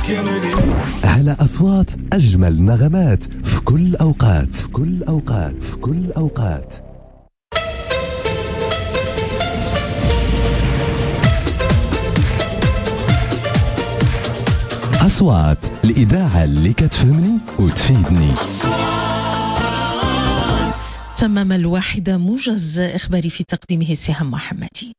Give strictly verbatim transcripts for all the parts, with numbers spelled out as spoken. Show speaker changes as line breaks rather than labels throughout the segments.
على أصوات أجمل نغمات في كل أوقات في كل أوقات في كل أوقات. أصوات الإذاعة اللي كتفهمني وتفيدني.
تمام الواحدة، موجز إخباري في تقديمه سهام محمدي.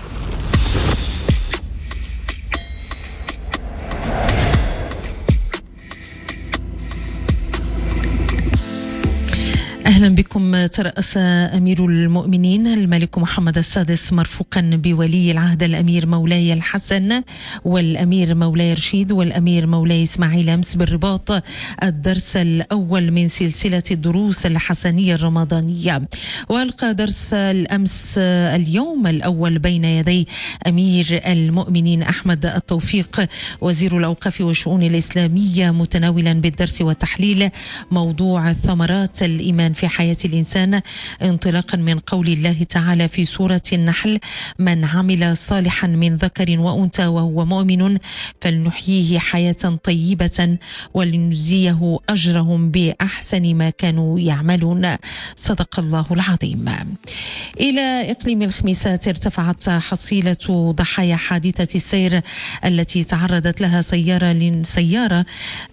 أهلا بكم. ترأس أمير المؤمنين الملك محمد السادس مرفوقا بولي العهد الأمير مولاي الحسن والأمير مولاي رشيد والأمير مولاي إسماعيل أمس بالرباط الدرس الأول من سلسلة الدروس الحسنية الرمضانية. وألقى درس الأمس اليوم الأول بين يدي أمير المؤمنين أحمد التوفيق وزير الأوقاف والشؤون الإسلامية، متناولا بالدرس وتحليل موضوع ثمرات الإيمان في حياة الإنسان، انطلاقا من قول الله تعالى في سورة النحل: من عمل صالحا من ذكر وأنثى وهو مؤمن فلنحييه حياة طيبة ولنجزيه أجرهم بأحسن ما كانوا يعملون. صدق الله العظيم. إلى إقليم الخميسات ارتفعت حصيلة ضحايا حادثة السير التي تعرضت لها سيارة سيارة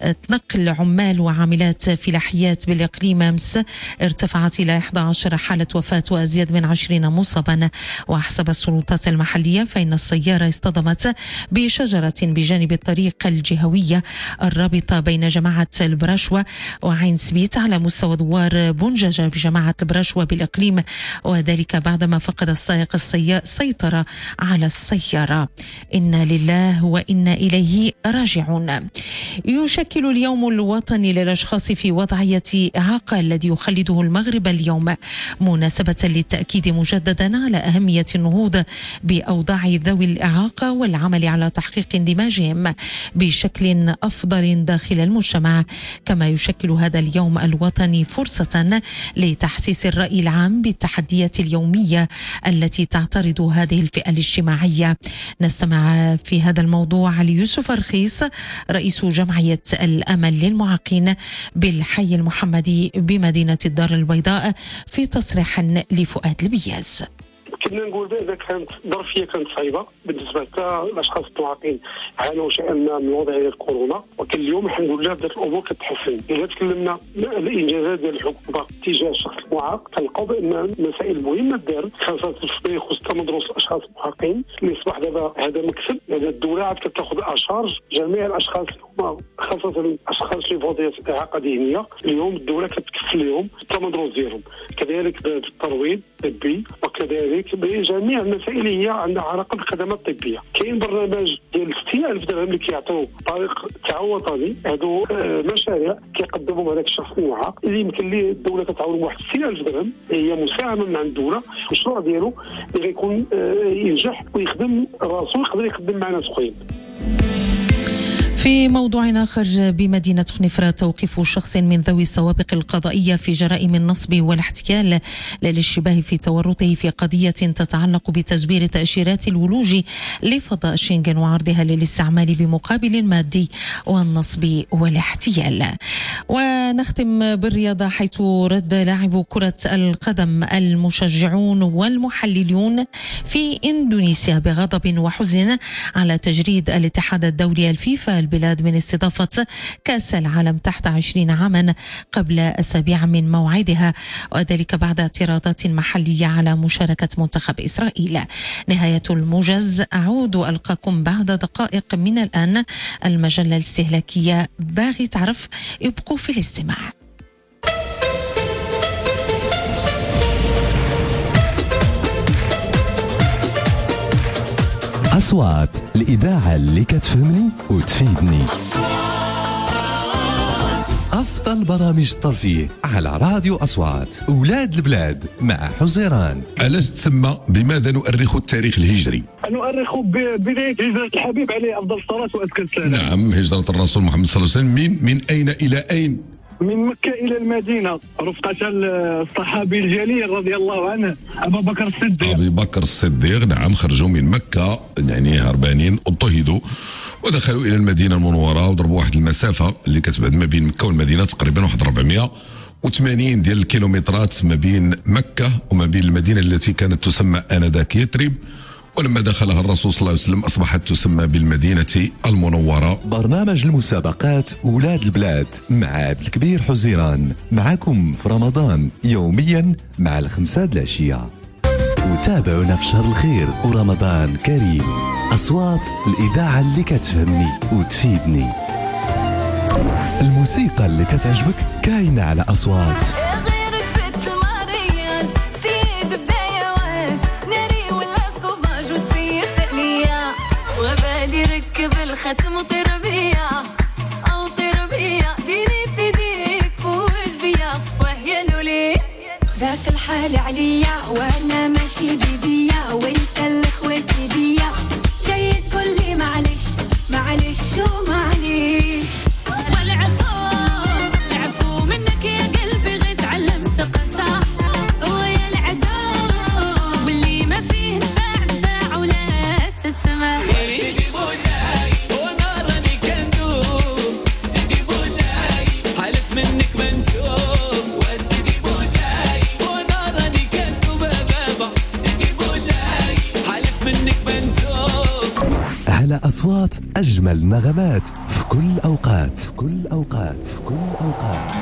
نقل عمال وعاملات فلاحيات بالإقليم أمس، ارتفعت إلى إحدى عشرة حالة وفاة وأزيد من عشرين مصابا. وحسب السلطات المحلية فإن السيارة اصطدمت بشجرة بجانب الطريق الجهوية الرابطة بين جماعة البراشوة وعين سبيت على مستوى دوار بنججة بجماعة البراشوة بالإقليم، وذلك بعدما فقد السائق السيطرة على السيارة. إنا لله وإنا إليه راجعون. يشكل اليوم الوطني للأشخاص في وضعية إعاقة الذي يخلده المغرب اليوم مناسبة للتأكيد مجددا على أهمية النهوض بأوضاع ذوي الإعاقة والعمل على تحقيق اندماجهم بشكل أفضل داخل المجتمع. كما يشكل هذا اليوم الوطني فرصة لتحسيس الرأي العام بالتحديات اليومية التي تعترض هذه الفئة الاجتماعية. نستمع في هذا الموضوع ليوسف رخيص رئيس جمعية الأمل للمعاقين بالحي المحمدي بمدينة الدار البيضاء في تصريح لفؤاد البياز.
كنا نقول بأن كانت ظرفية كانت صعيبة بالنسبة للأشخاص المعاقين، عانوا شيئا من وضعية الكورونا، ولكن اليوم الحمد لله بدات الأمور كتحسن. إذا تكلمنا الإنجازات ديال الحكومة تجاه الشخص المعاق كنلقاو بأن مسائل مهمة دارت، خاصة فيما يخص تمدرس الأشخاص المعاقين اللي أصبح دابا هذا مكسب. هذا الدولة عاد كتاخذ أشارج جميع الأشخاص اللي هما خاصة الأشخاص اللي فوضية إعاقة ذهنية، اليوم الدولة كتكفل لهم التمدرس ديالهم، كذلك بالترويض الطبي وكذلك بجميع المسائل اللي هي عندها علاقه بالخدمات الطبيه. كاين برنامج ديال ستين ألف درهم اللي كيعطيو طريق تعاون وطني، هادو مشاريع كيقدمهم هذاك الشخص المعاق اللي يمكن ليه الدوله كتعاون واحد ستين ألف درهم، هي مساهمه من عند الدوله. المشروع ديالو اللي غيكون ينجح ويخدم راسو ويقدر يخدم مع ناس اخرين.
في موضوع آخر، بمدينة خنيفرة توقيف شخص من ذوي السوابق القضائية في جرائم النصب والاحتيال للاشتباه في تورطه في قضية تتعلق بتزوير تأشيرات الولوج لفضاء شنغن وعرضها للاستعمال بمقابل مادي والنصب والاحتيال. ونختم بالرياضة، حيث رد لاعبو كرة القدم المشجعون والمحللون في إندونيسيا بغضب وحزن على تجريد الاتحاد الدولي الفيفا البلاد من استضافة كأس العالم تحت عشرين عاما قبل أسابيع من موعدها، وذلك بعد اعتراضات محلية على مشاركة منتخب إسرائيل. نهاية الموجز، أعود ألقاكم بعد دقائق من الآن. المجلة الاستهلاكية باغي تعرف، ابقوا في الاستماع.
أصوات الإذاعة اللي كتفهمني وتفيدني. أفضل برامج الترفيه على راديو أصوات. أولاد البلاد مع حزيران.
علاش تسمى بماذا نؤرخ التاريخ الهجري؟
نؤرخ ببداية هجرة الحبيب عليه أفضل الصلاة وأزكى السلام.
نعم، هجرة الرسول محمد صلى الله عليه وسلم من من أين إلى أين؟
من مكة إلى المدينة رفقة الصحابي الجليل رضي الله عنه أبا بكر الصديق.
أبي بكر الصديق نعم، خرجوا من مكة يعني هربانين، اضطهدوا ودخلوا إلى المدينة المنورة وضربوا واحد المسافة اللي كتبعد ما بين مكة والمدينة تقريبا واحد أربعمائة وثمانين ديال الكيلومترات ما بين مكة وما بين المدينة التي كانت تسمى آنذاك يثرب، ولما دخلها الرسول صلى الله عليه وسلم أصبحت تسمى بالمدينة المنورة.
برنامج المسابقات ولاد البلاد مع عبد الكبير حزيران، معكم في رمضان يوميا مع الخمسة د العشية. وتابعونا في شهر الخير ورمضان كريم. أصوات الإذاعة اللي كتفهمني وتفيدني. الموسيقى اللي كتعجبك كاينة على أصوات.
ركب الختم وطربية أو طربية ديني في ديك فوز بيا وهي لولي ذاك الحال عليا وأنا ماشي بيديا وانت الأخواتي بيا جاي تقول لي معلش معلش ومعلش والعفو العفو منك يا قلبي غير تعلمت قصة ويا العدو واللي ما فيه نفع نفع ولا تسمع
على أصوات أجمل نغمات في كل أوقات في كل أوقات في كل أوقات.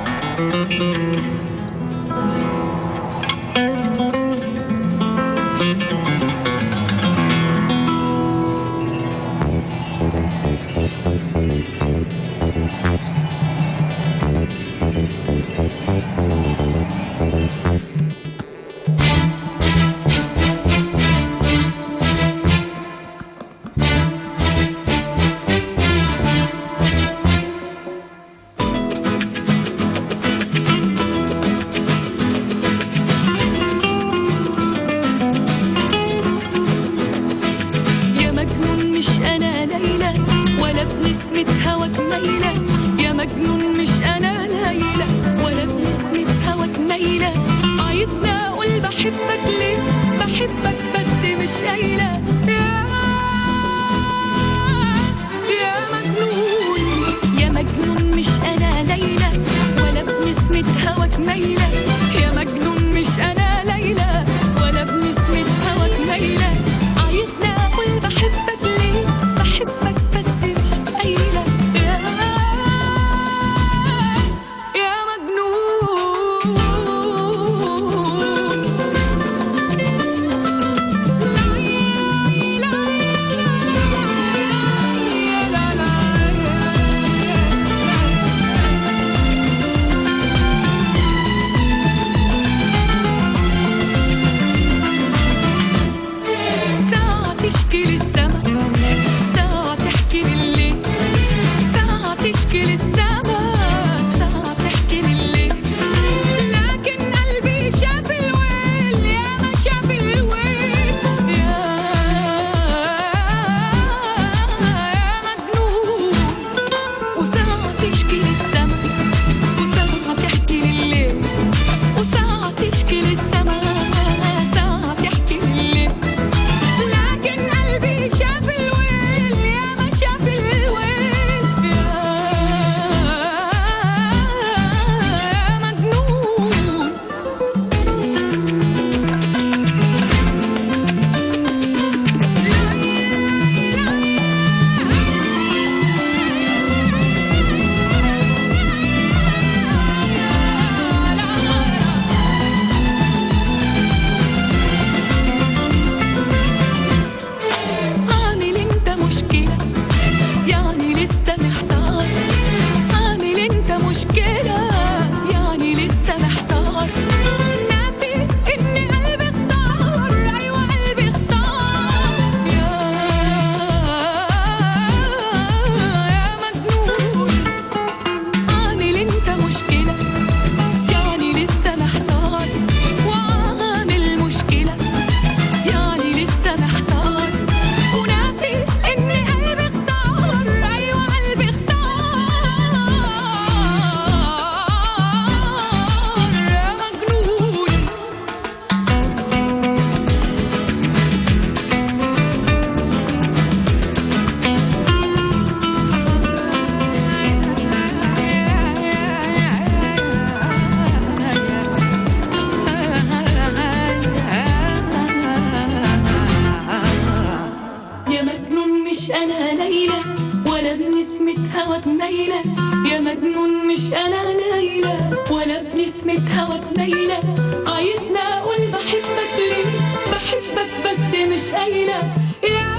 هواك ميلة يا مجنون مش أنا ليلى ولا بنسمة هواك ميلة عايزنا أقول بحبك ليه بحبك بس مش قايلة يا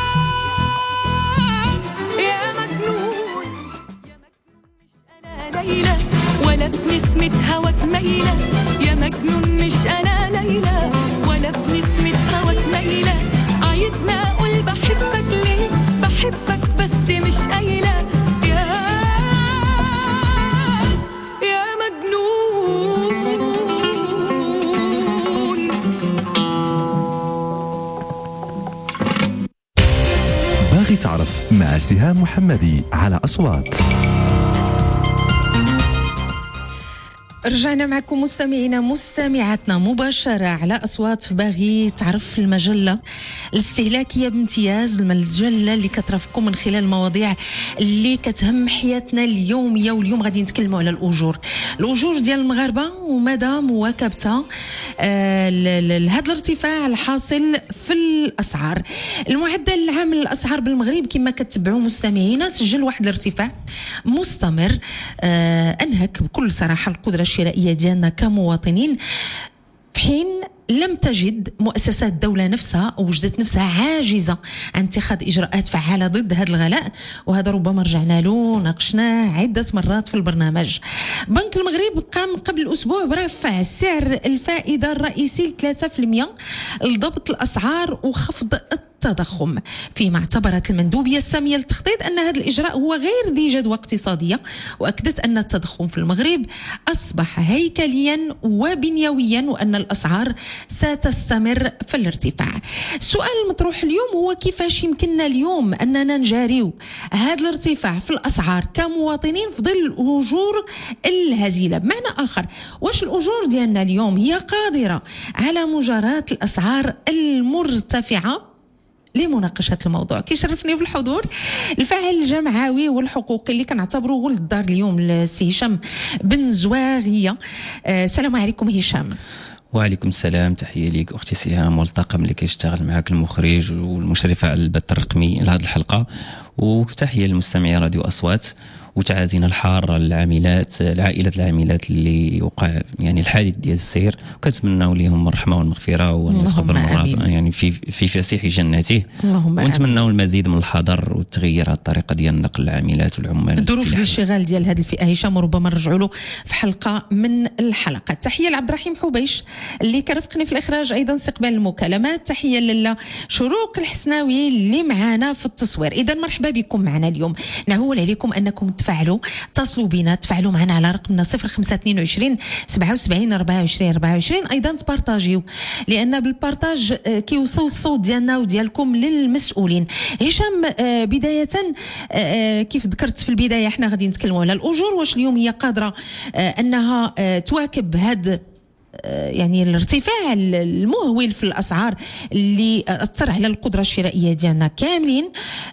يا مجنون يا مجنون مش أنا ليلى ولا بنسمة هواك ميلة يا مجنون مش أنا ليلى ولا بنسمة هواك ميلة عايزنا أقول بحبك ليه بحبك بس مش قايلة يا يا مجنون.
باغي تعرف مع سهام محمدي على أصوات.
رجعنا معكم مستمعينا مستمعاتنا مباشرة على أصوات في باغي تعرف المجلة الاستهلاكية بامتياز، المجلة اللي كترافقكم من خلال المواضيع اللي كتهم حياتنا اليومية. واليوم غادي نتكلموا على الأجور الأجور ديال المغاربة ومدى مواكبتها آه لهذا الارتفاع الحاصل في الأسعار. المعدل العام للأسعار بالمغرب كما كتبعوا مستمعينا سجل واحد الارتفاع مستمر آه أنهك بكل صراحة القدرة الشرائية ديالنا كمواطنين، في حين لم تجد مؤسسات الدولة نفسها أو وجدت نفسها عاجزة عن اتخاذ إجراءات فعالة ضد هذا الغلاء. وهذا ربما رجعنا له ناقشناه عدة مرات في البرنامج. بنك المغرب قام قبل أسبوع برفع سعر الفائدة الرئيسي ل ثلاثة بالمئة لضبط الأسعار وخفض التضخم، فيما اعتبرت المندوبية السامية للتخطيط أن هذا الإجراء هو غير ذي جدوى اقتصادية، وأكدت أن التضخم في المغرب أصبح هيكليا وبنيويا وأن الأسعار ستستمر في الارتفاع. السؤال المطروح اليوم هو كيفاش يمكننا اليوم أننا نجاريو هذا الارتفاع في الأسعار كمواطنين في ظل الأجور الهزيلة. بمعنى آخر، واش الأجور ديالنا اليوم هي قادرة على مجاراة الأسعار المرتفعة؟ لمناقشة الموضوع كيشرفني بالحضور الفاعل الجمعوي والحقوقي اللي كنعتبره ولد الدار اليوم السي هشام بن زواغية. السلام آه عليكم هشام.
وعليكم السلام، تحية ليك أختي سهام والطاقم اللي كيشتغل معك، المخرج والمشرفة على البث الرقمي لهذه الحلقة، وتحية للمستمعي راديو أصوات، وتعازينا الحارة للعاملات العائلة العاملات اللي وقع يعني الحادث ديال السير، وكنتمناو لهم الرحمة والمغفرة ونتقبلوا يعني في في فسيح جناته، ونتمناو المزيد من الحذر والتغيير هذه الطريقة ديال نقل العاملات والعمال.
الظروف ديال الشغال ديال هذه الفئة هشام ربما نرجعوا له في حلقة من الحلقات. تحية لعبد الرحيم حبيش اللي كرفقني في الإخراج، أيضا استقبال المكالمات. تحية لله شروق الحسناوي اللي معنا في التصوير. إذا مرحبا بكم معنا اليوم. نهول عليكم أنكم تفعلوا اتصلوا بنا تفعلوا معنا على رقمنا صفر خمسة اثنين وعشرين سبعة وسبعين أربعة وعشرين أربعة وعشرين. أيضا تبارطاجيو لأن بالبارطاج كيوصل الصوت ديالنا وديالكم للمسؤولين. هشام بداية كيف ذكرت في البداية احنا غادي نتكلموا على الأجور، واش اليوم هي قادرة أنها تواكب هذا يعني الارتفاع المهول في الأسعار اللي أثر على القدرة الشرائية ديالنا كاملين.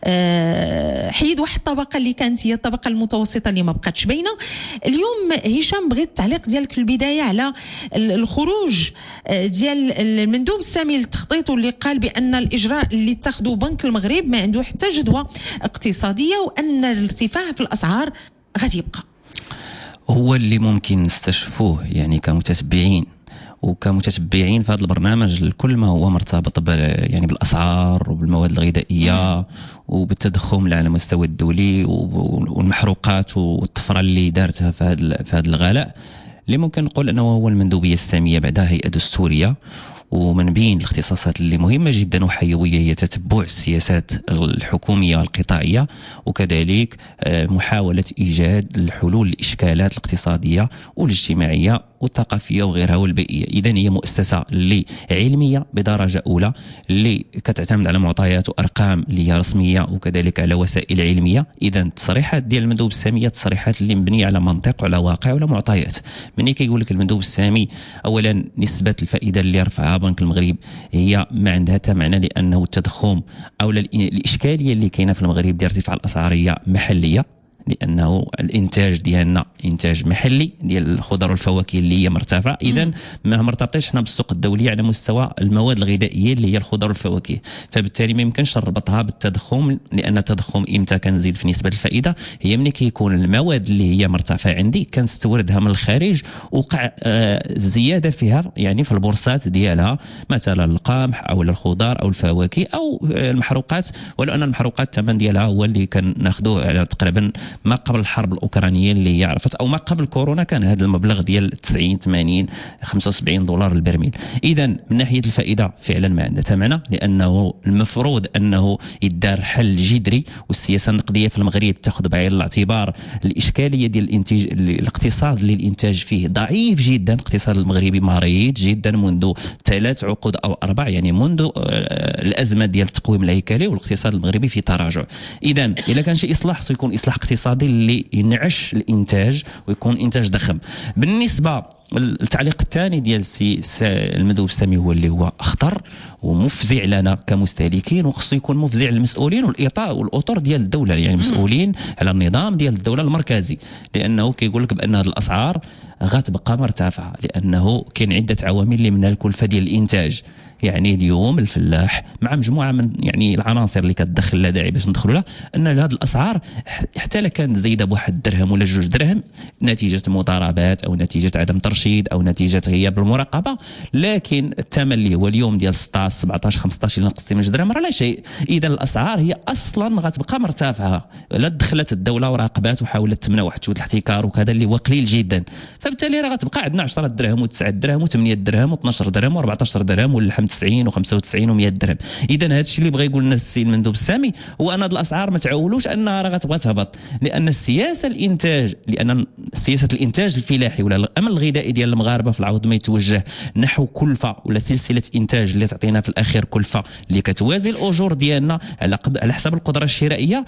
حيد واحد الطبقة اللي كانت هي الطبقة المتوسطة اللي ما بقاتش باينة. اليوم هشام بغيت التعليق ديالك في البداية على الخروج ديال المندوب السامي للتخطيط واللي قال بأن الإجراء اللي اتخذه بنك المغرب ما عنده حتى جدوى اقتصادية وأن الارتفاع في الأسعار غادي يبقى.
هو اللي ممكن نستشفوه يعني كمتتبعين وكمتتبعين في هذا البرنامج كل ما هو مرتبط يعني بالأسعار وبالمواد الغذائية وبالتضخم على المستوى الدولي والمحروقات والطفرة اللي دارتها في هذا في هذا الغلاء، اللي ممكن نقول أنه هو المندوبية السامية بعدها هيئة دستورية. ومن بين الاختصاصات اللي مهمة جدا وحيوية هي تتبع السياسات الحكومية والقطاعية، وكذلك محاولة إيجاد الحلول للإشكالات الاقتصادية والاجتماعية والثقافية وغيرها والبيئية. إذن هي مؤسسة اللي علمية بدرجة أولى، اللي كتعتمد على معطيات وأرقام اللي هي رسمية وكذلك على وسائل علمية. إذن التصريحات ديال المندوب السامي تصريحات اللي مبنية على منطق وعلى واقع وعلى معطيات. مني كيقول لك المندوب السامي أولا نسبة الفائدة اللي رفعها بنك المغرب هي ما عندها حتى معنى، لأنه التضخم أو الإشكالية اللي كاينة في المغرب ديال ارتفاع الأسعار هي محلية، لانه الانتاج ديالنا انتاج محلي ديال الخضر والفواكه اللي هي مرتفع، اذا ما مرتبطيش حنا بالسوق الدولي على مستوى المواد الغذائيه اللي هي الخضر والفواكه، فبالتالي ما يمكنش نربطها بالتضخم، لان التضخم امتى كنزيد في نسبه الفائده؟ هي ملي كيكون المواد اللي هي مرتفعه عندي كنستوردها من الخارج، وقع الزياده فيها يعني في البورصات ديالها، مثلا القمح او الخضار او الفواكه او المحروقات، ولو ان المحروقات الثمن ديالها هو اللي كناخذوه على تقريبا ما قبل الحرب الاوكرانيه اللي هي عرفت، او ما قبل كورونا كان هذا المبلغ ديال تسعين ثمانين خمسة وسبعين دولار البرميل. اذا من ناحيه الفائده فعلا ما عندها معنى، لانه المفروض انه يدار حل جذري، والسياسه النقديه في المغرب تاخذ بعين الاعتبار الاشكاليه ديال الانتاج، الاقتصاد اللي الانتاج فيه ضعيف جدا. الاقتصاد المغربي مريض جدا منذ ثلاث عقود او اربع، يعني منذ الازمه ديال التقويم الهيكلي، والاقتصاد المغربي في تراجع. اذا اذا كان شي اصلاح سيكون اصلاح اقتصادي اللي ينعش الانتاج ويكون انتاج ضخم. بالنسبه التعليق الثاني ديال السي المندوب السامي هو اللي هو اخطر ومفزع لنا كمستهلكين، وخصو يكون مفزع للمسؤولين والاطار والاطر ديال الدوله، يعني مسؤولين على النظام ديال الدوله المركزي، لانه كيقول لك بان هذه الاسعار غتبقى مرتفعه، لانه كاين عده عوامل اللي منها الكلفه ديال الانتاج. يعني اليوم الفلاح مع مجموعه من يعني العناصر اللي كتدخل لا داعي باش ندخلوا لها، ان هذه الاسعار حتى لو كانت زايده بواحد درهم ولا جوج درهم نتيجه مضاربات او نتيجه عدم ترشيد او نتيجه غياب المراقبه، لكن الثمن اللي هو اليوم ديال ستطاش سبعطاش خمسطاش الى نقصتي من درهم راه لا شيء. اذا الاسعار هي اصلا غتبقى مرتفعه، لا دخلت الدوله وراقبات وحاولت تمنع واحد شويه الاحتكار وكذا اللي هو قليل جدا، فبالتالي راه غتبقى عندنا عشرة دراهم وتسعة دراهم وثمانية دراهم واثناش درهم وأربعطاش درهم واللحم تسعين وخمسة وتسعين ومية درهم. اذا هذا الشيء اللي بغى يقول لنا السي المندوب السامي هو ان هذه الاسعار ما تعولوش انها راه غتبغى تهبط، لان السياسه الانتاج لان سياسه الانتاج الفلاحي ولا الامن الغذائي ديال المغاربه في العوض ما يتوجه نحو كلفه ولا سلسله انتاج اللي تعطينا في الاخير كلفه اللي كتوازي الاجور ديالنا على قد على حساب القدره الشرائيه،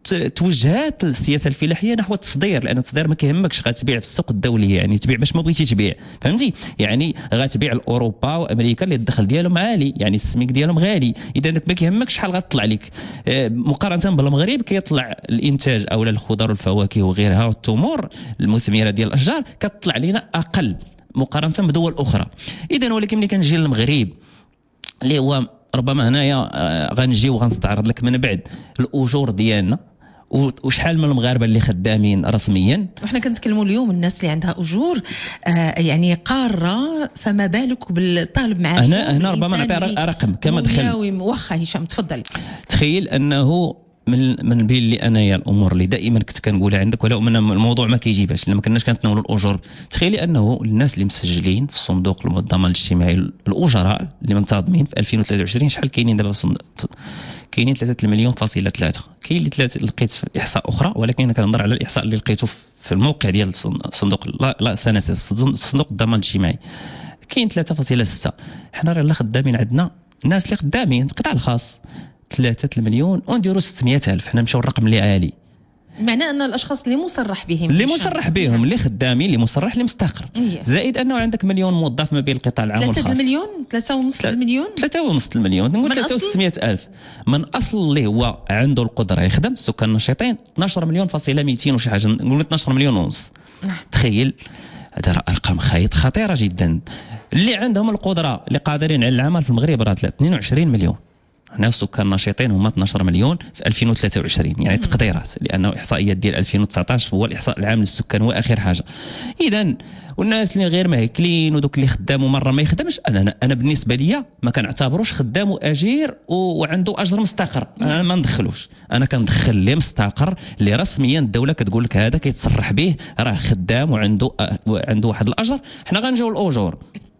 توجهات السياسه الفلاحيه نحو التصدير، لان التصدير ما كيهمكش غتبيع في السوق الدولي، يعني تبيع باش ما بغيتي تبيع، فهمتي؟ يعني غتبيع لاوروبا وامريكا اللي الدخل ديالهم عالي، يعني السميك ديالهم غالي، اذا داك ما كيهمكش شحال غتطلع لك. مقارنه بالمغرب كيطلع الانتاج اولا الخضر والفواكه وغيرها والتمور المثمره ديال الاشجار كتطلع لنا اقل مقارنه بدول اخرى. اذا ولكن ملي كنجي للمغرب اللي هو ربما هنايا غنجي وغنستعرض لك من بعد الاجور ديالنا وشحال من المغاربه اللي خدامين رسميا.
وحنا كنتكلموا اليوم الناس اللي عندها اجور آه يعني قاره، فما بالك بالطالب معاش.
انا هنا ربما نعطي رقم كما دخل.
واخا هشام تفضل.
تخيل انه من من بين اللي انايا الامور اللي دائما كنت كنقولها عندك، ولو من الموضوع ما كيجيبهاش لما كناش كنتناولوا الاجور. تخيلي انه الناس اللي مسجلين في صندوق الضمان الاجتماعي الاجراء اللي منتظمين في ألفين وثلاثة وعشرين شحال كاينين دابا في الصندوق؟ كاينين ثلاثة المليون فاصلة ثلاثة. كاين اللي ثلاثة لقيت في احصاء اخرى، ولكن انا كنهضر على الاحصاء اللي لقيته في الموقع ديال الصندوق لا لا سنس صندوق الضمان الاجتماعي. كاين ثلاثة فاصلة ستة. حنا راه خدامين عندنا الناس اللي خدامين القطاع الخاص ثلاثة المليون ونديروا ستمية ألف. حنا نمشيو الرقم اللي عالي،
معنى ان الاشخاص اللي مصرح بهم
اللي مصرح بهم اللي خدامين اللي مصرح اللي مستقر، زائد انه عندك مليون موظف ما بين القطاع العام والخاص.
ثلاثة المليون ثلاثة ونص المليون ثلاثة
ونص المليون نقول ثلاثة وستمية ألف من اصل اللي هو عنده القدره يخدم. السكان النشيطين اثناش مليون فاصله مئتين وشي حاجه، نقول اثناش مليون ونص. تخيل هذا ارقام خايط خطيره جدا. اللي عندهم القدره اللي قادرين على العمل في المغرب راه اثنين وعشرين مليون. هنا السكان النشيطين هما اثناش مليون في ألفين وثلاثة وعشرين، يعني تقديرات، لانه احصائيات ديال ألفين وتسعطاش هو الاحصاء العام للسكان هو اخر حاجه. اذا والناس اللي غير ماهكلين ودوك اللي خداموا مره ما يخدمش، انا انا بالنسبه ليا ما كنعتبروش خدام واجير وعنده اجر مستقر، انا ما ندخلوش. انا كندخل اللي مستقر اللي رسميا الدوله كتقول لك هذا كيتصرح به راه خدام وعنده عنده واحد الاجر. حنا غنجيو الاجور.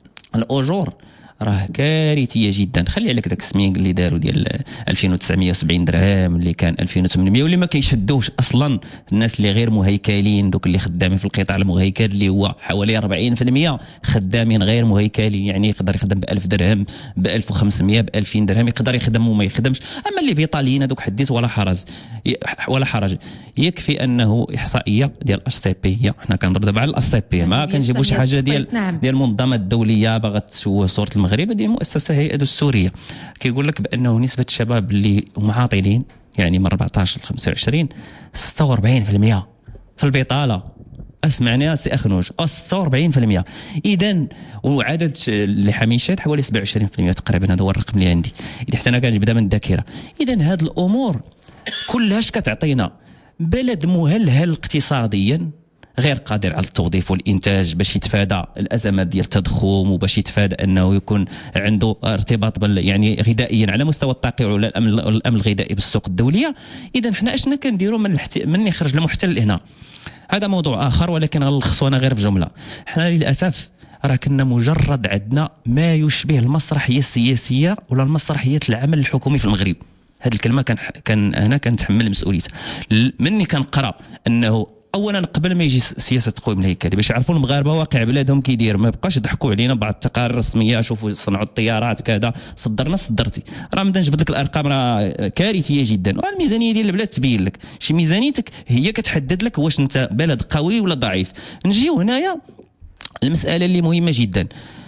الاجور راه كارثيه جدا. خلي عليك داك السميك اللي داروا ديال ألفين وتسعمية وسبعين درهم اللي كان ألفين وثمانمية واللي ما كيشدوش اصلا. الناس اللي غير مهيكلين دوك اللي خدامين في القطاع المهيكل اللي هو حوالي أربعين بالمئة خدامين غير مهيكلين، يعني يقدر يخدم ب ألف درهم ب ألف وخمسمية ب ألفين درهم، يقدر يخدم وما يخدمش. اما اللي بيطاليين هذوك حديث ولا حرج ولا حرج. يكفي انه احصائيه ديال اش سي بي، حنا كنضرب دابا على الاس سي بي، ما كنجيبوا شي حاجه ديال ديال المنظمات الدوليه باغا تشوه صوره المغرب. هذه مؤسسه هيئه السوريه كيقول لك بانه نسبه الشباب اللي هم عاطلين يعني من أربعطاش ل خمسة وعشرين ستة وأربعين بالمئة في البطاله. اسمعني سي اخنوج ستة وأربعين بالمئة. اذا وعدد اللي حميشات حوالي سبعة وعشرين بالمئة تقريبا، هذا هو الرقم اللي عندي اذا حتى انا كنبدا من الذاكره. اذا هذه الامور كلها اش كتعطينا؟ بلد مهلهل اقتصاديا غير قادر على التوظيف والانتاج باش يتفادى الازمات ديال التضخم وباش يتفادى انه يكون عنده ارتباط بال يعني غذائيا على مستوى التقيع ولا الامن الامن الغذائي بالسوق الدوليه. اذا حنا اشنا كنديروا من الحت... من يخرج المحتل هنا؟ هذا موضوع اخر ولكن غنلخصوا انا غير في جمله. حنا للاسف راه كنا مجرد عندنا ما يشبه المسرحيه السياسيه ولا المسرحيه العمل الحكومي في المغرب. هذه الكلمه كان كان انا كنتحمل مسؤوليتها مني كنقرا انه اولا قبل ما يجي سياسه تقويم الهيكلي باش يعرفوا المغاربه واقع بلادهم كيدير، ما يبقاش يضحكوا علينا بعض التقارير الرسميه، شوفوا صنعوا الطيارات كذا صدرنا صدرتي. راه نبدا نجبد لك الارقام راه كارثيه جدا، والميزانيه ديال البلاد تبين لك شي ميزانيتك هي كتحدد لك واش انت بلد قوي ولا ضعيف. نجيو هنايا المساله اللي مهمه جدا.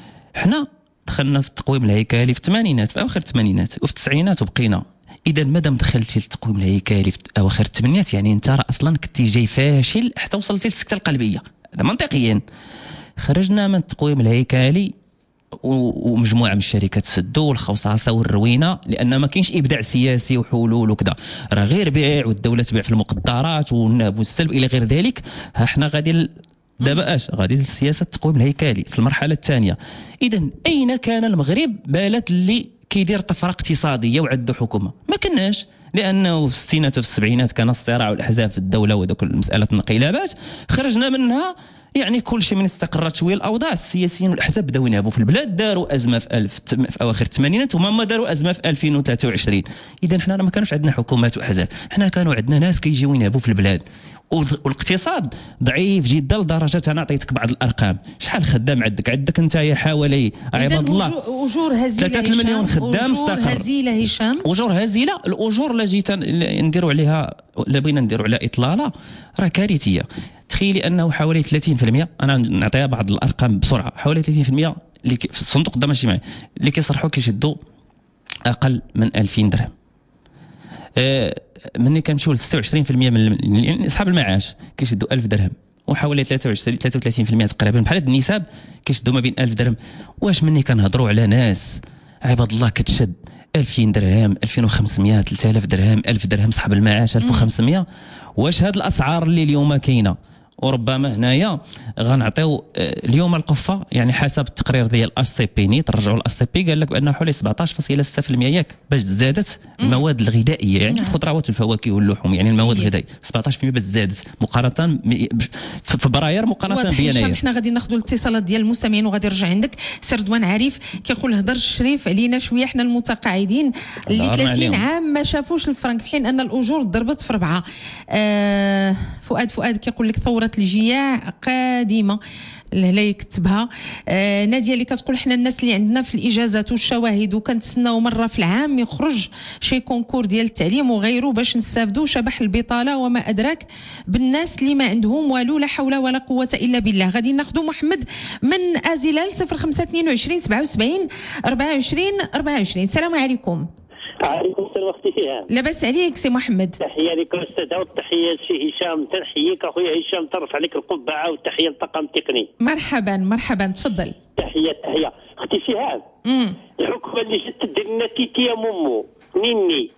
حنا دخلنا في التقويم الهيكلي في الثمانينات، في اواخر الثمانينات وفي التسعينات وبقينا. اذا مادام دخلتي للتقويم الهيكلي في اواخر الثمانينات يعني انت راه اصلا كنتي جاي فاشل حتى وصلتي للسكته القلبيه. هذا منطقيا. خرجنا من التقويم الهيكلي ومجموعه من الشركات سدوا والخوصاصه والروينه لان ما كاينش ابداع سياسي وحلول وكذا، راه غير بيع والدوله تبيع في المقدرات والنهب والسلب الى غير ذلك. ها حنا غادي دابا اش غادي للسياسه التقويم الهيكلي في المرحله الثانيه. اذا اين كان المغرب بلد اللي كيدير طفره اقتصاديه وعنده حكومه؟ ما كناش، لانه في الستينات وفي السبعينات كان الصراع والاحزاب في الدوله ودوك المساله الانقلابات. خرجنا منها يعني كل شيء من استقرت شويه الاوضاع، السياسيين والاحزاب بداو ينهبوا في البلاد، داروا ازمه في, ألف في اواخر الثمانينات وما داروا ازمه في ألفين وثلاثة وعشرين. اذا حنا ما كانوش عندنا حكومات واحزاب، حنا كانوا عندنا ناس كيجيو ينهبوا في البلاد، والاقتصاد ضعيف جدا لدرجه انا عطيتك بعض الارقام. شحال خدام عندك؟ عندك انت يا حوالي عباد الله
اجور هزيله
ثلاثة مليون خدام
استقر. اجور هزيله هشام،
اجور هزيله. الاجور اللي جيت نديروا عليها ولا بغينا نديروا على اطلاله راه كارثيه. تخيلي انه حوالي ثلاثين بالمئة، انا نعطيها بعض الارقام بسرعه، حوالي ثلاثين بالمئة اللي في الصندوق الضمان الاجتماعي اللي كيصرحوا كيشدوا اقل من ألفين درهم. أه مني كنمشيو ل ستة وعشرين بالمئة من اصحاب المعاش كيشدوا ألف درهم، وحوالي ثلاثة وعشرين ثلاثة وثلاثين بالمئة تقريبا بحال هاد النساب كيشدوا ما بين ألف درهم. واش مني كنهضروا على ناس عباد الله كتشد ألفين درهم، ألفين وخمسمئة، ثلاثة آلاف درهم، ألف درهم صاحب المعاش ألف وخمسمئة. واش هاد الاسعار اللي اليوم كاينه؟ وربما هنايا غنعطيو اليوم القفه يعني حسب التقرير ديال اش سي بي نيت، رجعوا الاس سي بي قال لك بان حوالي سبعطاش فاصلة ستة بالمئة ياك باش زادت المواد الغذائيه يعني الخضروات والفواكه واللحوم، يعني المواد الغذائية سبعطاش بالمئة باش زادت مقارنه في فبراير مقارنه بيناير.
حنا غادي ناخذوا الاتصالات ديال المستمعين وغادي نرجع عندك. سي رضوان عارف كيقول هضر الشريف علينا شويه حنا المتقاعدين اللي ثلاثين عام ما شافوش الفرنك في حين ان الاجور ضربت في ربعه. آه فؤاد فؤاد كيقول لك ثوره الجياع قادمه، لا يكتبها. آه ناديه اللي كتقول حنا الناس اللي عندنا في الاجازات والشواهد وكنتسناو مره في العام يخرج شي كونكور ديال التعليم وغيره باش نستافدوا شبح البطاله وما ادراك بالناس اللي ما عندهم والو، لا حول ولا قوه الا بالله. غادي ناخذوا محمد من ازلال صفر خمسة اثنين وعشرين سبعة وسبعين أربعة وعشرين أربعة وعشرين. السلام عليكم.
عليكم السلام اختي فيها.
لاباس عليك سي محمد؟
تحيه لك استاذ والتحيه لسي هشام، تنحييك اخويا هشام، ترفع لك القبعه والتحيه للطاقم التقني.
مرحبا مرحبا تفضل.
تحيه تحيه اختي فيها. الحكومه اللي جات تدير لنا تيتي يا مومو نيني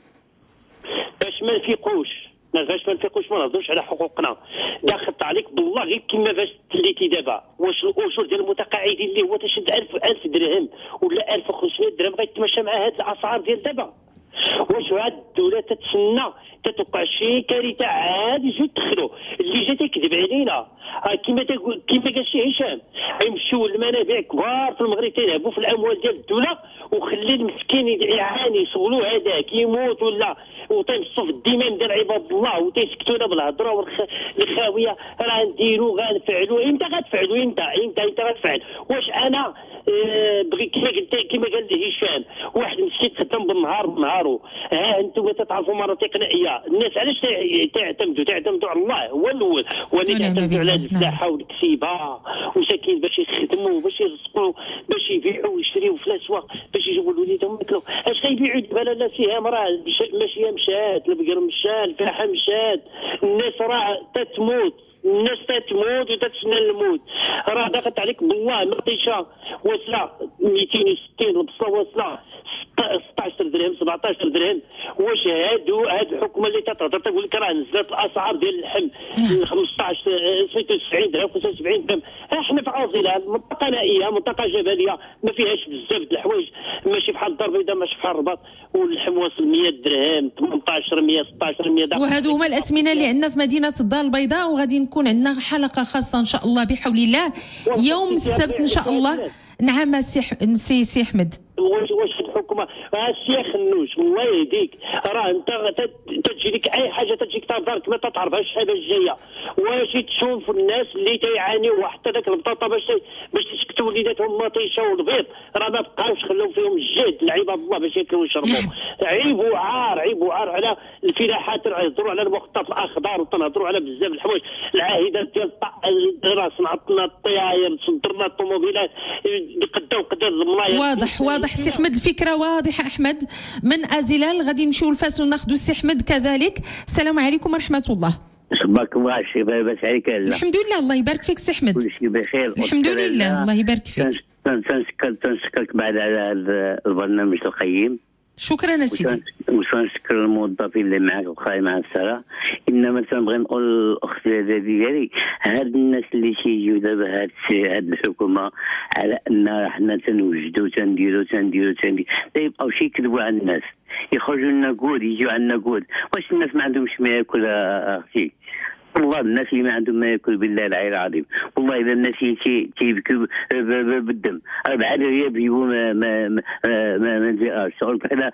باش ما نفيقوش باش ما نفيقوش ما نهضروش على حقوقنا. داخل عليك بالله غير كيما باش تليتي دابا، واش الاجور ديال المتقاعدين اللي هو تشد ألف ألف درهم ولا ألف وخمسمئة درهم غيتماشى مع هاد الاسعار ديال دابا؟ واش هاد الدوله تتسنى تتوقع شي كارثه عاد يجيو يدخلوا اللي جا تيكذب علينا كيما كيما قال شي هشام يمشيو للمنابع كبار في المغرب تيلعبوا في الاموال ديال الدوله وخلي المسكين يعاني يشغلوا هذاك يموت ولا وتنصف الدماء ديال عباد الله وتيسكتونا بالهضره والخاويه. راه نديروا غنفعلوا امتى غتفعلوا امتى امتى امتى غتفعل؟ واش انا أه بغي كيما قلت كيما قال هشام واحد مسكين خدام بالنهار بنهارو، ها انتم تتعرفوا مره تقنيه الناس علاش تعتمدوا تعتمدوا على الله هو الاول، ولكن تعتمدوا على الفلاحه والكسيبه وساكن قاعدين باش يخدموا باش يرزقوا باش يبيعوا ويشريوا في الاسواق باش يجيبوا لوليدهم ياكلوا. اش غيبيعوا دابا؟ لا سهام راه ماشيه مشات، البقر مشى، الفلاحه مشات، الناس راه تتموت، الناس تتموت وتتسنى الموت. راه داخلت عليك بالله المطيشه واصله مئتين وستين، البصله واصله ستة عشر درهم سبعة عشر درهم. واش هادو هاد الحكومه اللي تتهضر تقول لك راه نزلت الاسعار ديال اللحم خمسة عشر ستة وتسعين درهم خمسة وسبعين درهم؟ احنا في عاصله منطقه نائيه، منطقه جبليه ما فيهاش بزاف د الحوايج، ماشي بحال الدار البيضاء ماشي بحال الرباط، واللحم واصل مية درهم ثمانية عشر مية ستة عشر مية.
وهادو هما الاثمنه اللي عندنا في مدينه الدار البيضاء، وغادي نكون عندنا حلقه خاصه ان شاء الله بحول الله يوم السبت ان شاء الله. نعم سي سي احمد.
واش واش الحكومه السي خنوش والله يهديك، راه انت تجي لك اي حاجه تجيك تهضرك ما تعرفهاش الحاجه الجايه. واش تشوف الناس اللي تيعانيوا وحتى ذاك البطاطا باش باش تسكتوا وليداتهم مطيشه والبيض راه ما بقاوش خلوا فيهم الجهد العباد الله باش ياكلوا ويشربوا. عيب وعار عيب وعار على الفلاحات، نهضروا على المخطط الاخضر وتنهضروا على بزاف الحوايج. العاهدات ديال راه صنعتنا الطياير صدرنا الطوموبيلات قدا وقدا الملايين.
واضح واضح سي احمد، الفكره واضحه احمد. من ازلال غادي نمشيو لفاس وناخذوا السي احمد كذلك. السلام عليكم ورحمه الله.
صباك الله الشيء لاباس عليك؟
الحمد لله الله يبارك فيك سي احمد.
كل شيء بخير
الحمد لله الله يبارك فيك.
تنشكر تنشكرك بعد على هذا البرنامج القيم.
شكرا سيدي.
وتنشكر الموظفين اللي معك وخاي مع الصراحه. انما تنبغي نقول الاخت ديالي هاد الناس اللي تيجيو دابا هاد هاد الحكومه على ان حنا تنوجدوا تنديروا تنديروا تنديروا تيبقاو شي يكذبوا على الناس، يخرجوا لنا قود يجيو عندنا قود. واش الناس ما عندهمش ما ياكل اختي؟ والله الناس اللي ما عندهم ما ياكل بالله العلي العظيم، والله اذا الناس تيبكوا بالدم اربعه ريال يجيبوا ما ما ما ما نديرش. هذا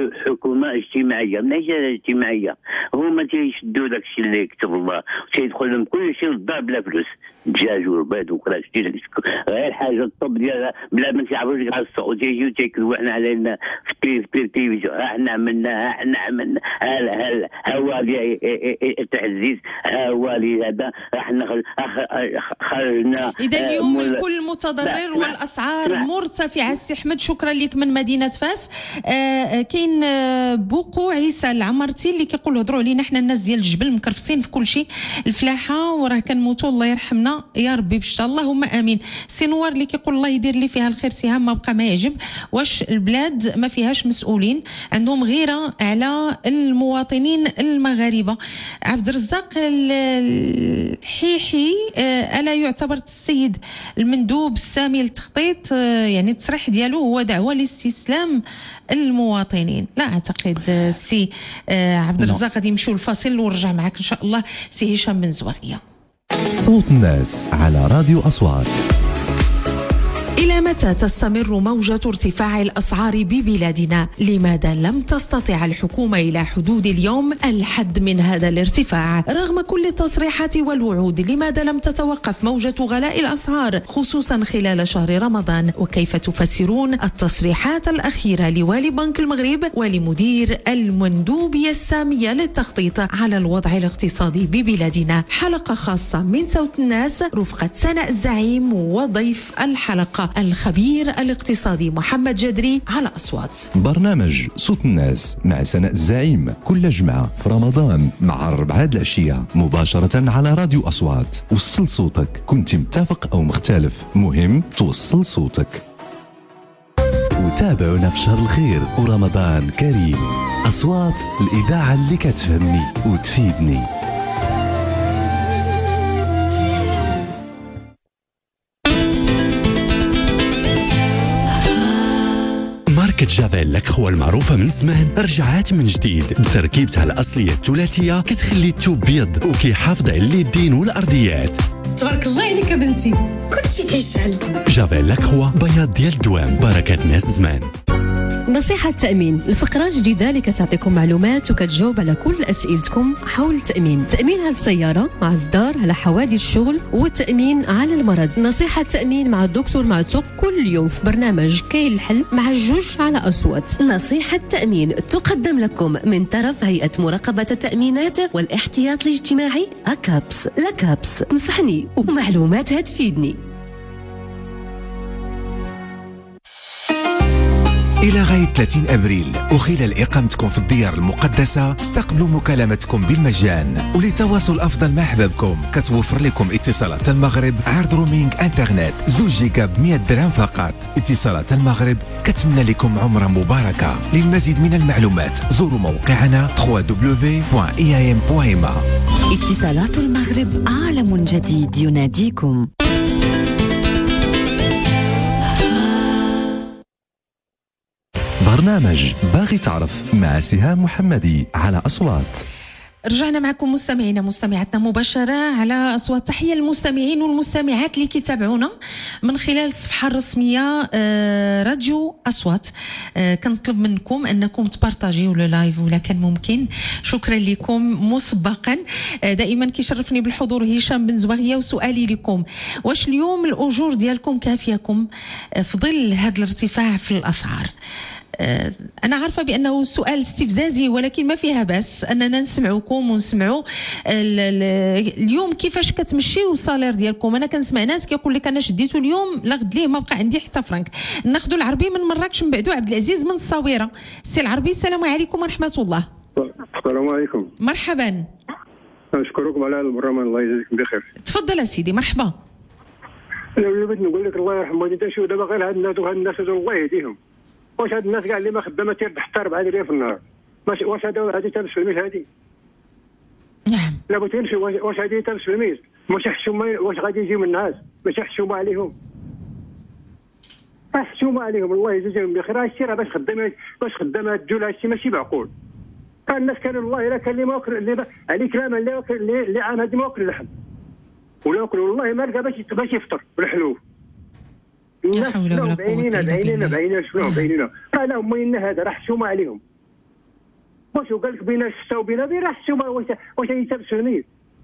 حكومه اجتماعيه ماشي اجتماعيه، هما تيشدوا داك الشيء اللي كتب الله وتيدخل لهم كل شيء للدار بلا فلوس، دجاج والبيض وكذا شتي غير حاجه الطب ديالها بلا ما تعرفوش على السوق وتيجيو تيكذبوا حنا علينا في التلفزيون. ها حنا عملنا ها حنا عملنا هل هل هوالي التعزيز هوالي هذا احنا خرجنا.
اذا اليوم الكل متضرر والاسعار مرتفعه. السي احمد شكرا لك من مدينه فاس. آه كاين آه بوقو عيسى العمرتي اللي كيقول هضروا علينا حنا الناس ديال الجبل مكرفسين في كل شيء، الفلاحه وراه كنموتوا الله يرحمنا يا ربي بشتا اللهم امين. سي نوار اللي كيقول الله يدير لي فيها الخير سهام ما بقى ما يعجب. واش البلاد ما فيهاش مسؤولين عندهم غيره على المواطنين المغاربه؟ عبد الرزاق الحيحي الا يعتبر السيد المندوب السامي للتخطيط يعني التصريح ديالو هو دعوه لاستسلام المواطنين؟ لا اعتقد سي عبد الرزاق. غادي نمشيو للفاصل ونرجع معك ان شاء الله. سي هشام بن زواغيه.
صوت الناس على راديو أصوات.
إلى متى تستمر موجة ارتفاع الأسعار ببلادنا؟ لماذا لم تستطع الحكومة إلى حدود اليوم الحد من هذا الارتفاع؟ رغم كل التصريحات والوعود لماذا لم تتوقف موجة غلاء الأسعار خصوصا خلال شهر رمضان؟ وكيف تفسرون التصريحات الأخيرة لوالي بنك المغرب ولمدير المندوبية السامية للتخطيط على الوضع الاقتصادي ببلادنا؟ حلقة خاصة من صوت الناس رفقة سناء الزعيم وضيف الحلقة الخبير الاقتصادي محمد جدري على أصوات.
برنامج صوت الناس مع سناء الزعيم كل جمعة في رمضان مع الربعة العشية مباشرة على راديو أصوات. وصل صوتك، كنت متفق أو مختلف، مهم توصل صوتك. وتابعونا في شهر الخير ورمضان كريم. أصوات الإذاعة اللي كتفهمني وتفيدني.
ماركة جافيل لاكخوا المعروفة من زمان رجعات من جديد بتركيبتها الأصلية الثلاثية كتخلي الثوب بيض وكيحافظ على اليدين والأرضيات.
تبارك الله عليك بنتي كلشي كيشعل.
جافيل لاكخوا بياض ديال الدوام بركة ناس زمان.
نصيحة تأمين، الفقرة الجديدة اللي كتعطيكم معلومات وكتجاوب على كل أسئلتكم حول التأمين. تأمين على السيارة، على الدار، على حوادث الشغل، والتأمين على المرض. نصيحة تأمين مع الدكتور معتوق كل يوم في برنامج كاين الحل مع الجوج على أصوات.
نصيحة تأمين تقدم لكم من طرف هيئة مراقبة التأمينات والاحتياط الاجتماعي أكابس. لكابس نصحني ومعلوماتها تفيدني.
إلى غاية ثلاثين أبريل، وخلال إقامتكم في الديار المقدسة استقبلوا مكالمتكم بالمجان. ولتواصل أفضل مع أحبابكم كتوفر لكم اتصالات المغرب عرض رومينغ انترنت زوج جيجا ب مئة درهم فقط. اتصالات المغرب كتمنى لكم عمرة مباركة. للمزيد من المعلومات زوروا موقعنا دبليو دبليو دبليو دوت إي آي إم دوت إم إيه.
اتصالات المغرب، عالم جديد يناديكم.
برنامج باغي تعرف مع سهام محمدي على أصوات.
رجعنا معكم مستمعينا مستمعاتنا مباشرة على أصوات. تحية للمستمعين والمستمعات اللي كيتابعونا من خلال الصفحة الرسمية راديو أصوات. كنطلب منكم أنكم تبارطاجيو لو لايف ولا كان ممكن. شكرا لكم مسبقا. دائما كيشرفني بالحضور هشام بن زواغية. وسؤالي لكم، واش اليوم الأجور ديالكم كافيكم في ظل هذا الارتفاع في الأسعار؟ أنا عارفة بأنه سؤال استفزازي، ولكن ما فيها بس أننا نسمعوكم ونسمعوا اليوم كيفاش كتمشيو الصالير ديالكم. أنا كنسمع ناس كيقول لك أنا شديتو اليوم لا غد ليه ما بقى عندي حتى فرنك. ناخذوا العربي من مراكش من بعدو عبد العزيز من الصويرة. السي العربي، السلام عليكم ورحمة الله.
السلام عليكم.
مرحبا.
نشكركم على هذا البرنامج، الله يجزيكم بخير.
تفضل سيدي، مرحبا.
أنا بغيت نقول لك الله يرحم والديك، شوف دابا غير هاد الناس وهاد الناس الله يهديهم. واش هاد الناس كاع اللي ما خدامه تيربح حتى أربعة درهم في النهار؟ واش هذا هذه تلبس في الميز هذه؟
نعم.
لا بغيت نمشي، واش هذه تلبس في الميز؟ واش حشومه، واش غادي يجيو من الناس؟ ماشي حشومه عليهم. حشومه عليهم، الله يجزيهم بخير. راه الشيء راه باش خدامه باش خدامه تجول هادشي ماشي معقول. راه الناس كانوا الله الا كان اللي ما واكل اللي عليه كلام اللي واكل اللي عام هذه ما واكل اللحم. ولا واكل والله ما لقى باش باش يفطر بالحلوف.
لا حول ولا قوة
بعينينا بعينينا بعينينا شنو بعينينا. راه لا مينا هذا راه حشومه عليهم. واش قال لك بين الشتا وبين بين راه حشومه. واش واش هي تلبس الميت؟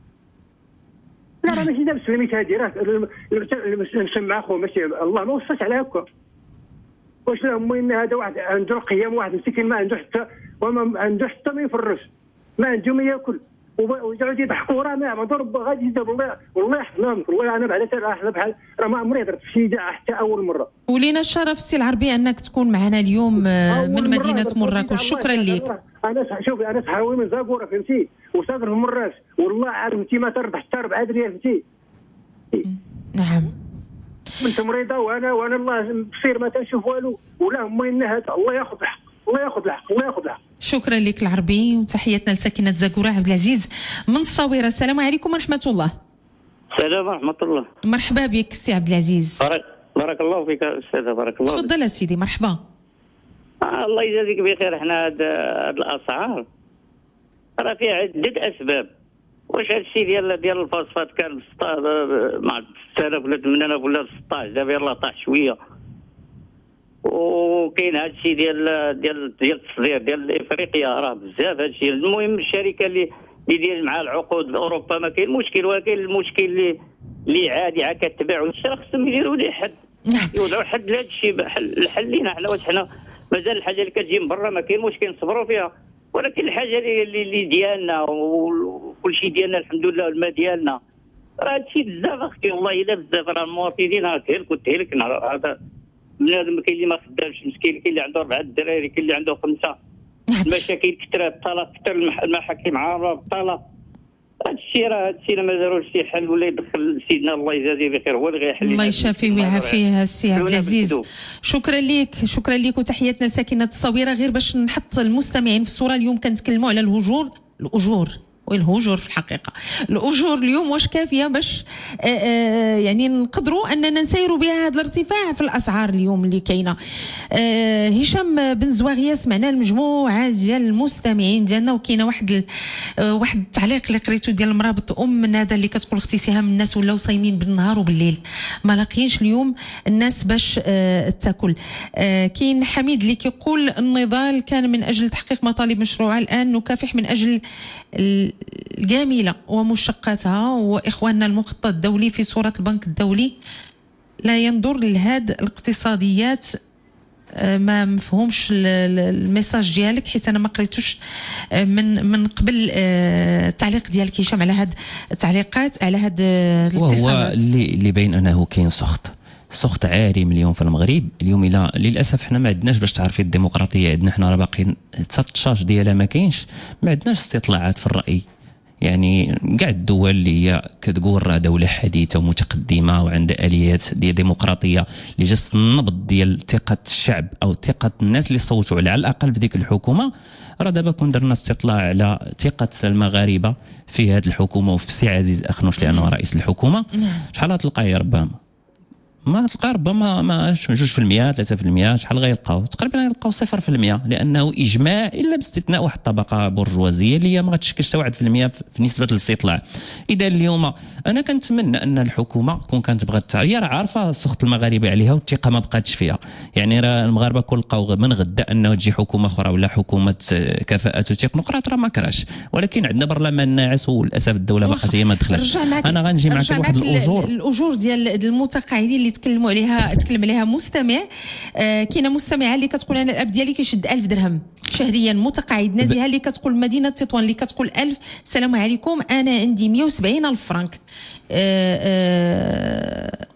لا راه ماشي تلبس الميت هذه، راه نسمع اخو ماشي الله ما وصاش على هكا. واش لا مينا هذا واحد عنده القيام، واحد مسكين ما عنده حتى وما عنده حتى ما يفرش، ما عنده ما ياكل ويقعد يضحكوا. راه ما عمرو غادي يجيب والله والله يحفظهم. والله انا بعدا احنا بحال راه ما عمري درت شي جاع حتى اول مره.
ولينا الشرف السي العربي انك تكون معنا اليوم من مدينه مراكش. شكرا لك.
انا شوفي انا صحاوي من زاكوره فهمتي وساكن في مراكش، والله عارف انت ما تربح حتى أربعة درهم فهمتي.
نعم.
انت مريضه وانا وانا الله بصير ما تنشوف والو. ولا هما هذا الله ياخذ الحق، الله ياخذ الحق، الله ياخذ الحق.
شكرا لك العربي. وتحياتنا لساكنه زاكوره عبد العزيز من الصويره. السلام عليكم ورحمه الله.
السلام ورحمه الله.
مرحبا بك سي عبد العزيز.
بارك, بارك الله فيك استاذه. بارك الله.
تفضل سيدي. مرحبا.
آه الله يجازيك بخير. احنا هاد الاسعار راه فيها عده اسباب. واش هاد الشيء ديال ديال الفوسفات كان مع ستة آلاف ولا ثمانية آلاف ولا ستة عشر، دابا يلاه طاح شويه. وكاين هذا الشيء ديال ديال ديال التصدير ديال افريقيا راه بزاف هذا الشيء. المهم الشركه اللي اللي داير مع العقود باوروبا ما كاين مشكل، ولكن المشكل اللي اللي عادي عا كتباع والشراء خصهم يديروا ليه حد.
نعم.
يوضعوا حد لهذا الشيء. الحل لينا حنا واش حنا مازال الحاجه اللي كتجي من برا ما كاين مشكل نصبروا فيها، ولكن الحاجه اللي اللي ديالنا وكل شيء ديالنا الحمد لله الماء ديالنا راه هادشي بزاف اختي والله الا بزاف. راه المواطنين راه تهلكوا تهلكنا. هذا بنادم كاين اللي ما خدامش مسكين، كاين اللي عنده أربعة الدراري، كاين اللي عنده خمسة. المشاكل كثرة، الطلاق كثر، المحاكم عامرة بالطلاق. هذا الشيء راه هذا الشيء ما داروش شي حل ولا يدخل سيدنا الله يجازيه بخير هو اللي غيحل.
الله يشافيه ويعافيه السي عبد العزيز. شكرا لك شكرا لك وتحياتنا ساكنة الصويرة. غير باش نحط المستمعين في الصورة، اليوم كنتكلموا على الهجور الأجور والهجور في الحقيقه. الاجور اليوم واش كافيه باش آآ آآ يعني نقدروا اننا نسيروا بها هذا الارتفاع في الاسعار اليوم اللي كاينه. هشام بن زواغيه سمعنا المجموعه ديال المستمعين ديالنا، وكاينه واحد واحد التعليق اللي قريته ديال المرابط ام من هذا اللي كتقول اختي سهام الناس ولاو صايمين بالنهار وبالليل، ما لاقيينش اليوم الناس باش تاكل. كاين حميد اللي كيقول النضال كان من اجل تحقيق مطالب مشروعه، الان نكافح من اجل الجميلة ومشقاتها. وإخواننا المخطط الدولي في صورة البنك الدولي لا ينظر لهذه الاقتصاديات. ما مفهومش الميساج ديالك حيت انا ما قريتوش من من قبل التعليق ديالك هشام على هاد التعليقات على هاد الاتصالات.
وهو اللي اللي باين انه كاين سخط سخط عالي مليون في المغرب اليوم. الى للاسف حنا ما عندناش، باش تعرفي الديمقراطيه عندنا حنا راه باقيين تسطشاش ديالها ما كاينش، ما عندناش استطلاعات في الراي. يعني كاع الدول اللي هي كتقول راه دوله حديثه ومتقدمه وعندها اليات ديال ديمقراطيه اللي جات النبض ديال ثقه الشعب او ثقه الناس اللي صوتوا على الاقل في ديك الحكومه، راه دابا كون درنا استطلاع على ثقه المغاربه في هذه الحكومه وفي السي عزيز اخنوش لانه رئيس الحكومه، شحال تلقاي ربما ما تلقى ربما ما جوج في المية ثلاثة في المية، شحال غيلقاو؟ تقريبا غيلقاو صفر في المية، لانه اجماع الا باستثناء واحد الطبقه برجوازيه اللي هي ما غتشكلش حتى واحد في المية في نسبه الاستطلاع. اذا اليوم انا كنتمنى ان الحكومه كون كانت بغات، هي راه عارفه سخط المغاربه عليها والثقه ما بقاتش فيها، يعني راه المغاربه كل لقاو من غدا انه تجي حكومه اخرى ولا حكومه كفاءات وتكنوقراط راه ما كراش، ولكن عندنا برلمان ناعس وللاسف الدوله باقات هي ما دخلتش. انا غنجي معك واحد الاجور
الاجور ديال المتقاعدين اللي تكلموا عليها تكلم عليها مستمع. آه كاينه مستمعه اللي كتقول انا الاب ديالي كيشد ألف درهم شهريا متقاعد، نازهه اللي كتقول مدينه تطوان اللي كتقول ألف. السلام عليكم، انا عندي مية وسبعين ألف فرنك. آه آه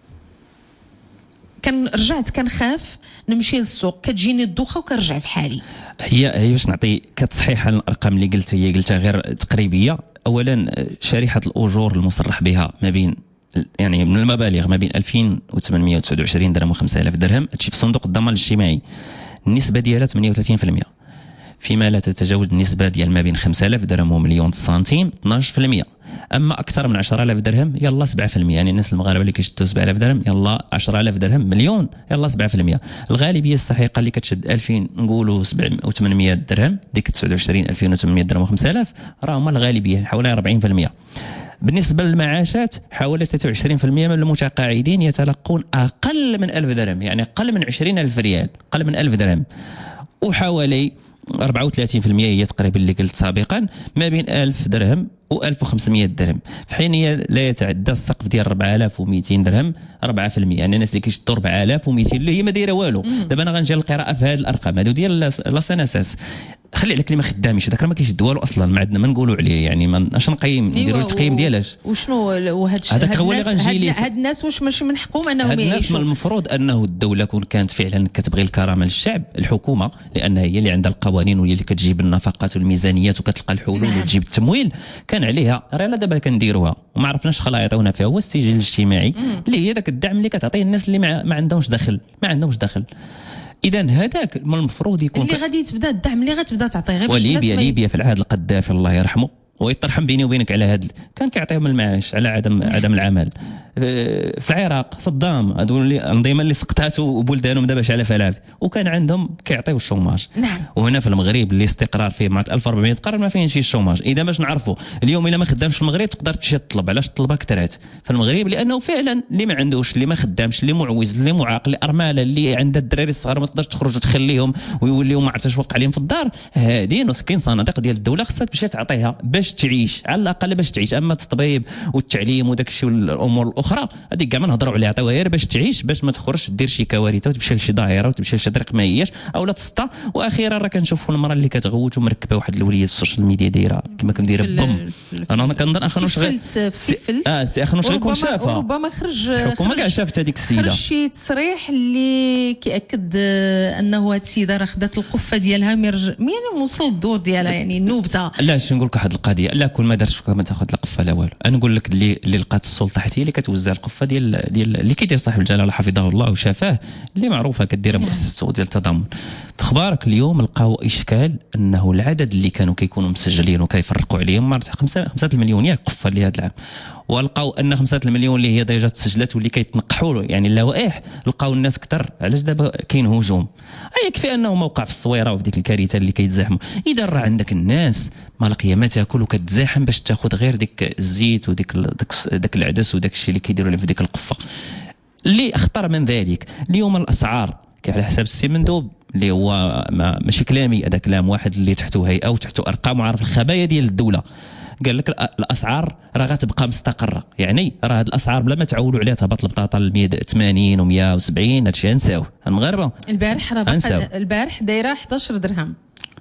كان رجعت كنخاف نمشي للسوق، كتجيني الدوخه وكنرجع في حالي.
هي هي باش نعطي كتصحيح على الارقام اللي قلت، هي قلتها غير تقريبيه. اولا شريحه الاجور المصرح بها ما بين يعني من المبالغ ما بين ألفين وثمانمية وتسعة وعشرين درهم و خمسة آلاف درهم، هادشي في صندوق الضمان الاجتماعي النسبه ديالها ثمانية وثلاثين في المية، فيما لا تتجاوز النسبه ديال ما بين خمسة آلاف درهم ومليون سنتيم اثناش في المية، اما اكثر من عشرة آلاف درهم يلا سبعة في المية. يعني الناس المغاربه اللي كيشدوا سبعة آلاف درهم يلا عشرة آلاف درهم، مليون يلا سبعة في المية. الغالبيه السحيقه اللي كتشد ألفين نقولوا سبعمية وثمانمية درهم، ديك تسعة وعشرين ألفين وثمانمية درهم و خمسة آلاف راه هما الغالبيه حوالي أربعين في المية. بالنسبه للمعاشات حوالي ثلاثة وعشرين في المية من المتقاعدين يتلقون اقل من ألف درهم، يعني اقل من عشرين ألف ريال، اقل من ألف درهم، وحوالي أربعة وثلاثين في المية هي تقريبا اللي قلت سابقا ما بين ألف درهم و ألف وخمسمية درهم، في حين لا يتعدى السقف ديال أربعة آلاف ومئتين درهم أربعة في المية. يعني الناس اللي كيشدوا أربعة آلاف ومئتين اللي هي ما دايره والو. دابا انا غنجي للقراءه في هذه الارقام هادو ديال لا سناساس، خلي عليك اللي ما خداميش هذاك راه ما كيشد والو اصلا، ما عندنا ما نقولوا عليه، يعني ما اش نقيم نديروا التقييم ديالاش
وشنو وهذا الشيء.
هذاك هو اللي غنجي ليه.
هاد الناس واش ماشي من حقهم انهم
يعيشوا؟ هاد الناس من المفروض انه الدوله كون كانت فعلا كتبغي الكرامه للشعب، الحكومه لانها هي اللي عندها القوانين وهي اللي كتجيب النفقات والميزانيات وكتلقى الحلول نعم. وتجيب التمويل، كان عليها راه دابا كنديروها وما عرفناش خلا يعطيونا فيها هو السجل الاجتماعي مم. اللي هي داك الدعم اللي كتعطيه الناس اللي ما عندهمش دخل ما عندهمش دخل. اذا هذاك من المفروض يكون
اللي غادي تبدا الدعم اللي غتبدا تعطي غير باش
وليبيا ليبيا في العهد القذافي الله يرحمه ويترحم بيني وبينك على هذا، كان كيعطيهم المعاش على عدم عدم العمل. في العراق صدام هذو الانظمه اللي سقطات وبلدانهم دابا شعله فلاف وكان عندهم كيعطيو الشوماج.
نعم.
وهنا في المغرب اللي استقرار فيه مع ألف وأربعمية تقريبا ما فيهش الشوماج. اذا باش نعرفوا اليوم الا ما خدامش في المغرب تقدر تمشي تطلب. علاش الطلبه كثرات في المغرب؟ لانه فعلا اللي ما عندوش، اللي ما خدامش، اللي معوز، اللي معاق، اللي ارمله، اللي عندها الدراري الصغار ما تقدرش تخرج وتخليهم ويوليو ما عرفتش وقع عليهم في الدار، هذه مسكين صناديق ديال الدوله خصها تمشي تعطيها باش تعيش، على الاقل باش تعيش. اما التطبيب والتعليم وداك الشيء والامور الاخرى هذيك كاع ما نهضروا عليها، عطيوها غير باش تعيش، باش ما تخرجش دير شي كوارث وتمشي لشي ظاهره وتمشي لشي طريق ما هياش او لا تسطى. واخيرا راه كنشوفوا المراه اللي كتغوت ومركبه واحد الوليه في السوشيال ميديا دايره كما كندير بوم. انا كنظن اخنوش غير اه سي اخنوش غيكون شافها،
ربما خرج
الحكومه كاع شافت هذيك السيده،
خرج شي تصريح اللي كياكد انه هذه السيده راه خدات القفه ديالها ميرج مين وصل الدور ديالها يعني نوبته.
لا شنو نقول لك واحد القضيه، لا كل ما درتش ما تاخذ القفه لا والو. انا نقول لك اللي اللي لقات السلطه حتى هي اللي كتوزع القفه ديال ديال اللي كيدير صاحب الجلاله حفظه الله وشافاه، اللي معروفه كديرها مؤسسه ديال التضامن. في اخبارك اليوم لقاو اشكال انه العدد اللي كانوا كيكونوا مسجلين وكيفرقوا عليهم مرت خمسة المليون ياك قفه لهذا العام، ولقاو ان خمسة المليون اللي هي ديجا تسجلت واللي كيتنقحوا يعني اللوائح لقاو الناس كثر. علاش دابا كاين هجوم؟ يكفي انه موقع في الصويره وفي ديك الكارثه اللي كيتزاحموا. اذا راه عندك الناس ما لقيه ما تاكل وكتزاحم باش تاخذ غير ديك الزيت وديك داك العدس وداك الشيء اللي كيديروا في ديك القفه. اللي اخطر من ذلك اليوم الاسعار على حساب السي مندوب اللي هو ما ماشي كلامي، هذا كلام واحد اللي تحته هيئه وتحته ارقام وعارف الخبايا ديال الدوله، قال لك الاسعار راه غتبقى مستقره. يعني راه هاد الاسعار بلا ما تعولوا عليها تهبط البطاطا ل مية وثمانين ومية وسبعين هادشي غنساوه المغاربه.
البارح راه البارح دايره إحدى عشر درهم.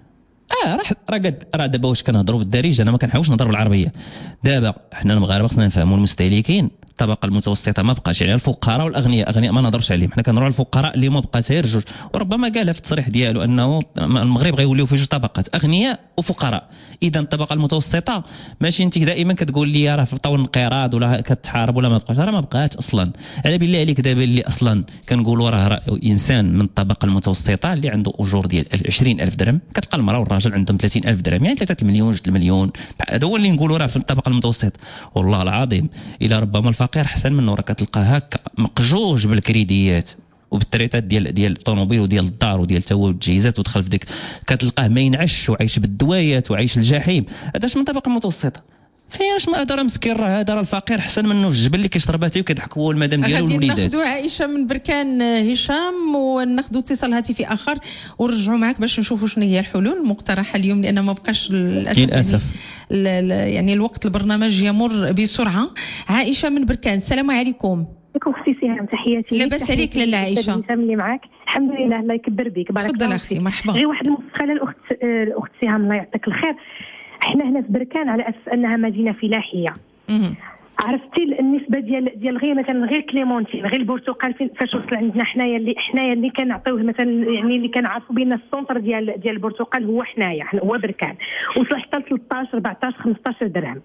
اه راه راه قد راه دابا واش كنهضروا بالدارجه، انا ما كنحاولش نهضر بالعربيه. دابا حنا المغاربه خصنا نفهموا المستهلكين الطبقه المتوسطه ما بقاش، يعني الفقراء والاغنياء، اغنياء ما نهضرش عليهم، حنا كنهضروا على الفقراء اللي ما بقات غير جوج، وربما قالها في التصريح ديالو انه المغرب غيوليو فيه جوج طبقات، اغنياء وفقراء. اذا الطبقه المتوسطه ماشي انت دائما كتقول لي راه في طول انقراض ولا كتحارب ولا ما بقاش، راه ما بقاتش اصلا. على بالله عليك دابا اللي اصلا كنقولوا راه انسان من الطبقه المتوسطه اللي عنده اجور ديال عشرين ألف درهم، كتلقى المراه والراجل عندهم ثلاثين ألف درهم، يعني ثلاثة المليون جوج المليون، هذا هو اللي نقولوا راه في الطبقه المتوسطه. والله العظيم الى ربما الفقير احسن منه، راه كتلقى هكا مقجوج بالكريديات وبالتريطات ديال ديال الطوموبيل وديال الدار وديال تا هو التجهيزات، ودخل في ديك كتلقاه ما ينعش وعايش بالدوايات وعايش الجحيم. هذاش من الطبقه المتوسطه. فياش ما هذا راه مسكين، راه هذا راه الفقير احسن منه في الجبل اللي كيشرب اتاي وكيضحك هو المدام ديالو والوليدات.
ناخذوا عائشه من بركان هشام وناخذوا اتصال هاتفي اخر ونرجعوا معك باش نشوفوا شنو هي الحلول المقترحه اليوم، لان ما بقاش للاسف,
للأسف.
يعني, يعني الوقت البرنامج يمر بسرعه. عائشه من بركان، السلام عليكم.
عليكم اختي سهام، تحياتي.
لاباس عليك لاله عائشه؟
اللي معاك الحمد لله، الله يكبر بك، بارك الله فيك.
تفضل اختي، مرحبا.
غير واحد المداخله الاخت الاخت سهام الله يعطيك الخير. احنا هنا في بركان على اساس انها مدينه فلاحيه. عرفتي النسبه ديال ديال غير مثلا غير كليمونتين غير البرتقال فاش وصل عندنا حنايا اللي حنايا اللي كنعطيوه مثلا، يعني اللي كنعرفوا بان السونتر ديال ديال البرتقال هو حنايا هو بركان، وصل حتى ل ثلاثطاش أربعطاش خمسطاش درهم.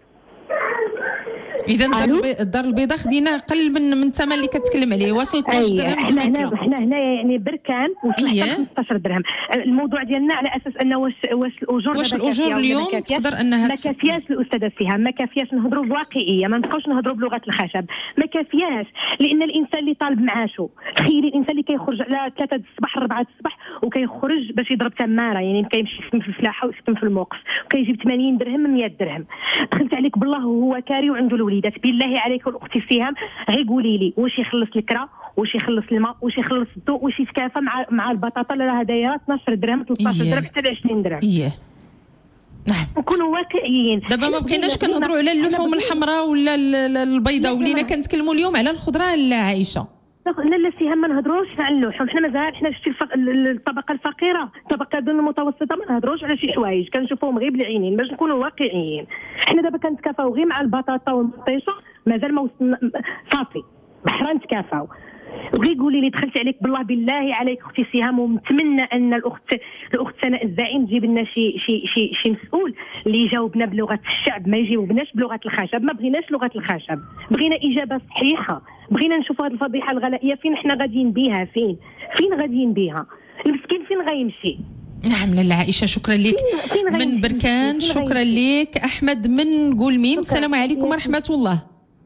اذا الدار البيضاء خدينا اقل من من الثمن اللي كتكلم عليه، واصل اثناش درهم.
حنا هنا حنا هنايا يعني بركان وصل حتى خمسطاش درهم. الموضوع ديالنا على اساس انه واش واش الاجور
واش الاجور اليوم تقدر انها
ما كافياش الاستاذه فيها، ما كافياش نهضروا بواقعيه، ما نبقاوش نهضروا بلغه الخشب، ما كافياش، لان الانسان اللي طالب معاشه، تخيلي الانسان اللي كيخرج على ثلاثة الصباح أربعة الصباح وكيخرج باش يضرب تماره، يعني كيمشي يخدم في الفلاحه ويخدم في الموقف وكيجيب ثمانين درهم مية درهم. دخلت عليك بالله وهو كاري وعنده الوليدات، بالله عليك الاختي سهام غير قولي لي واش يخلص الكرا، واش يخلص الماء، واش يخلص الضوء، واش يتكافى مع مع البطاطا اللي راها دايره اثناش درهم ثلاثطاش درهم حتى ل عشرين درهم.
اييه نعم،
نكونوا واقعيين.
دابا ما بقيناش كنهضروا على اللحوم الحمراء ولا البيضاء، ولينا كنتكلموا اليوم على الخضره. عائشه
لا لا سهام ما نهضروش على اللحوم، حنا مازال حنا شتي الطبقه الفقيره، الطبقه دون المتوسطه ما نهضروش على شي حوايج كنشوفوهم غير بالعينين باش نكونوا واقعيين. حنا دابا كنتكافاو غير مع البطاطا والمطيشه، مازال ما وصلنا صافي بحرا نتكافاو. وغير قولي لي دخلت عليك بالله بالله عليك اختي سهام، ونتمنى ان الاخت الاخت سناء الزعيم تجيب لنا شي شي شي شي مسؤول اللي يجاوبنا بلغه الشعب، ما يجاوبناش بلغه الخشب، ما بغيناش لغه الخشب، بغينا اجابه صحيحه، بغينا نشوفوا هذه الفضيحه الغلائيه فين حنا غاديين بها، فين فين غاديين بها المسكين، فين غيمشي.
نعم لاله عائشه شكرا لك من بركان، شكرا لك. احمد من قولميم، السلام عليكم ورحمه الله.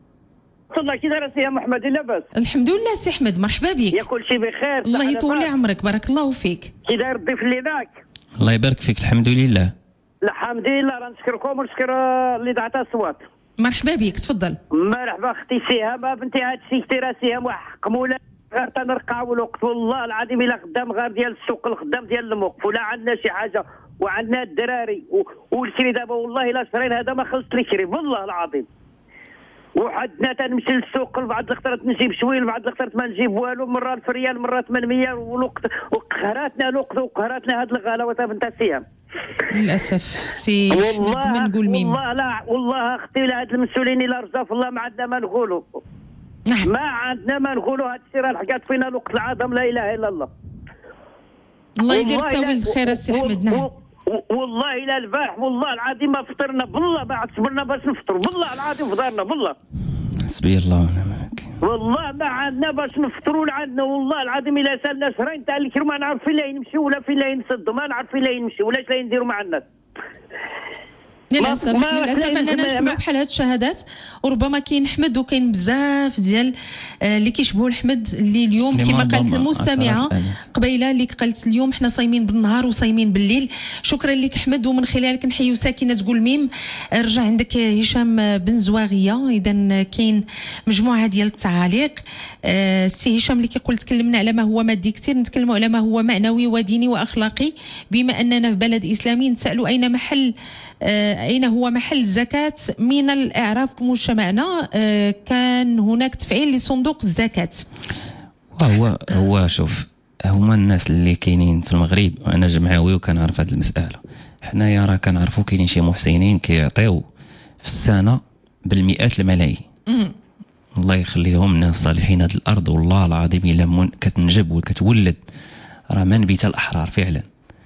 الله كي دايره سي محمد؟ لاباس
الحمد لله سي احمد، مرحبا بك.
يا كل شيء بخير،
الله يطول عمرك، بارك الله فيك.
كي داير الضيف اللي معك؟
الله يبارك فيك، الحمد لله.
الحمد لله، راه نشكركم ونشكر اللي دعت الصوات.
مرحبا بك، تفضل.
مرحبا اختي سهام، بنتي هاد الشيء كثير سهام وحق مولا غير تنرقعوا الوقت، والله العظيم الا خدام غير ديال السوق الخدام ديال الموقف، ولا عندنا شي حاجه، وعندنا الدراري والكري دابا والله الا شرين هذا ما خلصت لي كري والله العظيم. وحدنا تنمشي للسوق بعض الخطرات نجيب شويه، بعض الخطرات ما نجيب والو، مره ألف ريال مره ثمانمية، والوقت وقهراتنا الوقت وقهراتنا هاد الغلاوه تاع بنت سهام
للاسف. سي احمد من قول ميم،
والله لا والله اختي لا هاد المسؤولين الا رجعوا في الله ما عندنا ما نقولوا.
نعم
ما عندنا ما نقولوا، هاد الشيء راه لحقات فينا الوقت العظم، لا اله الا الله.
الله يدير تاويل الخير السي احمد. نعم
والله الى البارح والله العظيم ما فطرنا، بالله ما صبرنا باش نفطروا، بالله العظيم فطرنا بالله.
حسبي الله ونعم الوكيل.
والله ما عندنا باش نفطروا عندنا، والله العظيم الا سالنا شهرين تاع الكر ما نعرف فين لا نمشيو ولا فين لا نسدوا، ما نعرف فين لا نمشيو ولا اش لا نديروا مع الناس.
للاسف للاسف اننا نسمع بحال هاد الشهادات، وربما كاين حمد وكاين بزاف ديال اللي كيشبهوا الحمد اللي اليوم كما قالت المستمعه قبيله اللي قالت اليوم حنا صايمين بالنهار وصايمين بالليل. شكرا لك حمد، ومن خلالك نحيو ساكنه قول ميم. رجع عندك هشام بن زواغيه. اذا كاين مجموعه ديال التعاليق. السي هشام اللي كيقول تكلمنا على ما هو مادي كثير، نتكلموا على ما هو معنوي وديني واخلاقي. بما اننا في بلد اسلامي نسالوا اين محل أين هو محل الزكاة من الإعراف بمجتمعنا. كان هناك تفعيل لصندوق الزكاة.
هو هو شوف، هما الناس اللي كاينين في المغرب، وأنا جمعوي وكنعرف هذه المسألة. حنايا راه كنعرفوا كاينين شي محسنين كيعطيو في السنة بالمئات الملايين، الله يخليهم الناس الصالحين هذه الارض، والله العظيم الا كتنجب وكتولد راه ما نبيت الاحرار فعلا.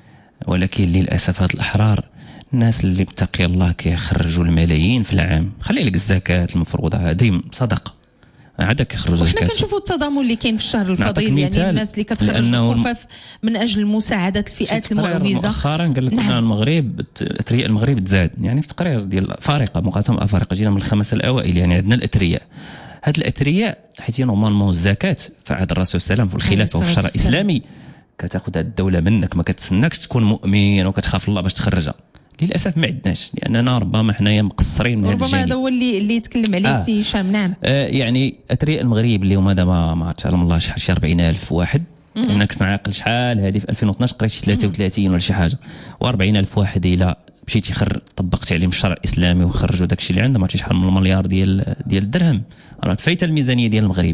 ولكن للاسف هاد الاحرار الناس اللي متقي الله كيخرجوا الملايين في العام، خلي لك الزكاه المفروضه هذه صدقه عاد كيخرجوا
زكاه. وحنا كنشوفوا التضامن اللي كاين في الشهر الفضيل، يعني الناس اللي كتخرج الخفاف من اجل مساعده الفئات المعوزه.
مؤخرا قال لك نعم. المغرب اثرياء المغرب تزاد، يعني في تقرير ديال فارقه مقاسمه افارقه جينا من الخمسه الاوائل، يعني عندنا الاثرياء. هاد الاثرياء حيت نورمالمون الزكاه في عهد الرسول صلى الله عليه وسلم في الخلافه وفي الشرع الاسلامي كتاخذ الدوله منك، ما كتسناكش تكون مؤمن وكتخاف الله باش تخرجها. للاسف ما عندناش، لاننا ربما حنايا مقصرين من هذا الجانب.
ربما هذا هو اللي اللي يتكلم عليه آه. سي هشام. نعم
آه يعني اثرياء المغرب اللي هما دابا ما عرفتش علم الله شحال، شي أربعين ألف واحد. انا كنت نعقل شحال هذه في ألفين واثناش قريت شي ثلاثة وثلاثين ولا شي حاجه، وأربعين ألف واحد الا مشيتي خر طبقتي عليهم الشرع الاسلامي وخرجوا داكشي اللي عندهم، ما عرفتش شحال من المليار ديال ديال الدرهم، راه تفايته الميزانيه ديال المغرب.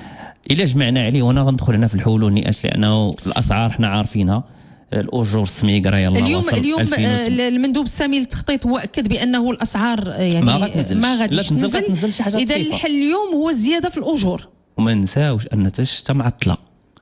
الا جمعنا عليه، وانا غندخل هنا في الحلول والنقاش لانه الاسعار حنا عارفينها، الاجور السميقره يلا
اليوم اليوم المندوب السامي للتخطيط هو اكد بانه الاسعار يعني
ما غتنزل
ما غاديش
تنزل, تنزل شي حاجه.
اذا الحل اليوم هو الزياده في الاجور،
وما نساوش ان الشتا معطله،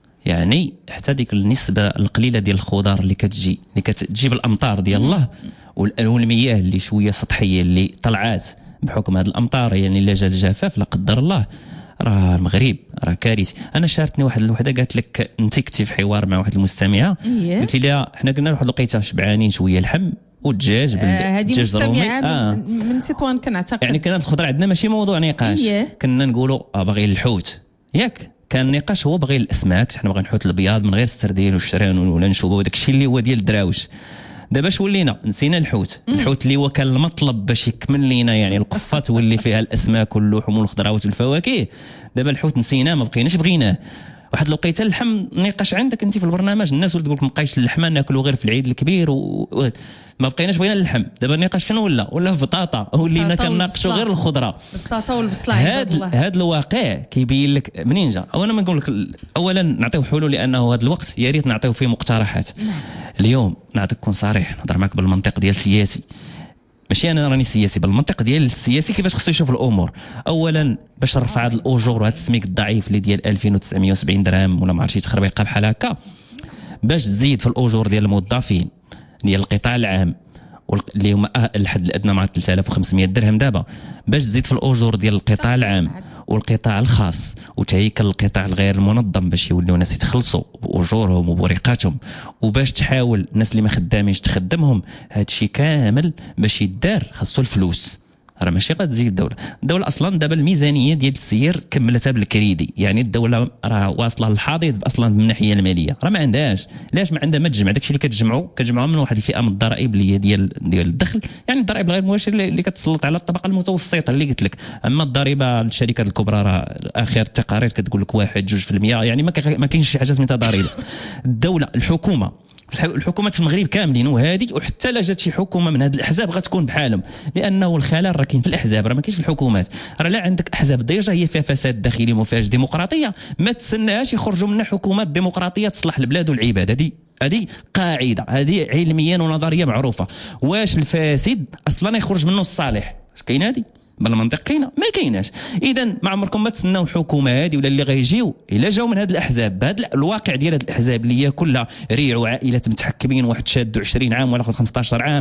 يعني حتى ديك النسبه القليله ديال الخضار اللي كتجي اللي كتجيب الامطار ديال الله والمياه اللي شويه سطحيه اللي طلعات بحكم هذه الامطار، يعني الا جا الجفاف لا قدر الله راه المغرب راه كارثي. انا شارتني واحد الوحده قالت لك انت كنتي في حوار مع واحد المستمعه قلت لها حنا قلنا واحد الوقيته شبعانين شويه اللحم والدجاج
بالدجاج آه ضروري آه. من تطوان كنعتقد،
يعني كانت الخضره عندنا ماشي موضوع نقاش، كنا نقولوا اه باغيين الحوت ياك، كان النقاش هو باغي الاسماك، حنا باغيين الحوت الابيض من غير السردين والشران ولا نشوبه وداك الشيء اللي هو ديال الدراوش. دابا اش ولينا نسينا الحوت، الحوت اللي هو كان المطلب باش يكمل لينا يعني القفه تولي فيها الاسماك واللحوم والخضروات والفواكه، دابا الحوت نسيناه ما بقيناش بغيناه. واحد الوقيته اللحم نقاش عندك انت في البرنامج، الناس ولات تقول لك ما بقايش اللحمه ناكلوا غير في العيد الكبير و... و... ما بقيناش بغينا اللحم. دابا النقاش شنو ولا ولا في بطاطا، ولينا كنناقشوا غير الخضره
البطاطا والبصله.
هاد هاد الواقع كيبين لك منين جا. اولا ما نقول لك اولا نعطيو حلول، لانه هذا الوقت يا ريت نعطيو فيه مقترحات. اليوم نعطيك نكون صريح، نهضر معك بالمنطق ديال سياسي، ماشي انا راني سياسي، بالمنطق ديال السياسي كيفاش خصو يشوف الامور. اولا باش نرفع هذا الاجور وهذا السميك الضعيف اللي ديال ألفين وتسعمية وسبعين درهم ولا ما عرفتش شي تخربيقه بحال هكا، باش تزيد في الاجور ديال الموظفين ديال القطاع العام اللي هما الحد الادنى مع ثلاثة آلاف وخمسمية درهم، دابا باش تزيد في الاجور ديال القطاع العام والقطاع الخاص وتهيكل القطاع الغير المنظم باش يوليو الناس يتخلصوا باجورهم وبوريقاتهم، وباش تحاول الناس اللي ما خدامينش تخدمهم. هادشي كامل باش يدار خاصو الفلوس، راه ماشي غتزيد الدوله. الدوله اصلا دابا الميزانيه ديال السير كملتها بالكريدي، يعني الدوله راه واصله للحضيض اصلا من الناحيه الماليه، راه ما عندهاش. علاش ما عندها؟ ما تجمع داكشي اللي كتجمعوا كتجمعوا من واحد الفئه من الضرائب اللي هي ديال ديال الدخل، يعني الضرائب غير مباشره اللي كتسلط على الطبقه المتوسطه اللي قلت لك. اما الضريبه الشركات الكبرى راه اخر التقارير كتقول لك واحد جوج في المية، يعني ما ما كاينش شي حاجه سميتها ضريبه. الدوله الحكومه الحكومات في المغرب كاملين وهادي، وحتى لا جات شي حكومه من هاد الاحزاب غتكون بحالهم، لانه الخلل راه كاين في الاحزاب، راه ما كاينش في الحكومات. راه لا عندك احزاب ديجا هي فيها فساد داخلي وما فيهاش ديمقراطيه، ما تسناهاش يخرجوا منها حكومات ديمقراطيه تصلح البلاد والعباد. هذه هذه قاعده، هذه علميا ونظريا معروفه. واش الفاسد اصلا يخرج منه الصالح؟ اش كاين هذه بالمنطق؟ كاينه؟ ما كايناش. اذا ما عمركم ما تسناو حكومه هذه ولا اللي غيجيو الا جاو من هذه الاحزاب بهذا الواقع ديال هذه الاحزاب اللي هي كلها ريع وعائلات متحكمين، واحد شاد عشرين عام ولا خمسطاش عام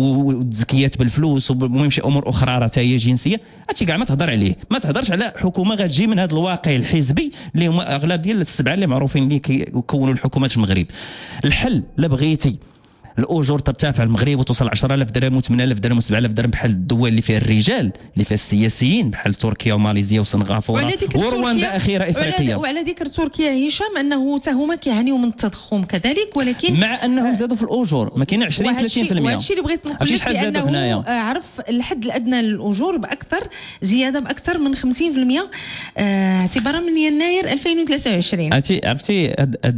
وتزكيات بالفلوس ومهم شي امور اخرى راه هي جنسيه. هادشي كاع ما تهضر عليه، ما تهضرش على حكومه غتجي من هذا الواقع الحزبي اللي هما اغلب ديال السبعه اللي معروفين اللي كيكونوا الحكومات في المغرب. الحل لا بغيتي الاجور ترتفع المغرب وتوصل عشرة آلاف درهم وثمانية آلاف درهم وسبعة آلاف درهم بحال الدول اللي فيها الرجال اللي فيها السياسيين بحال تركيا وماليزيا وسنغافوره ورواندا اخيرا افريقيا.
وعلى ذكر تركيا هشام انه حتى هما كيعانيوا من التضخم كذلك، ولكن
مع انهم زادوا في الاجور ما كاين عشرين ثلاثين بالمية.
وهذا الشيء اللي بغيت نقول لك بانه عرف الحد الادنى للاجور باكثر زياده باكثر من خمسين بالمية اعتبارا من يناير ألفين وثلاثة وعشرين.
عرفتي عرفتي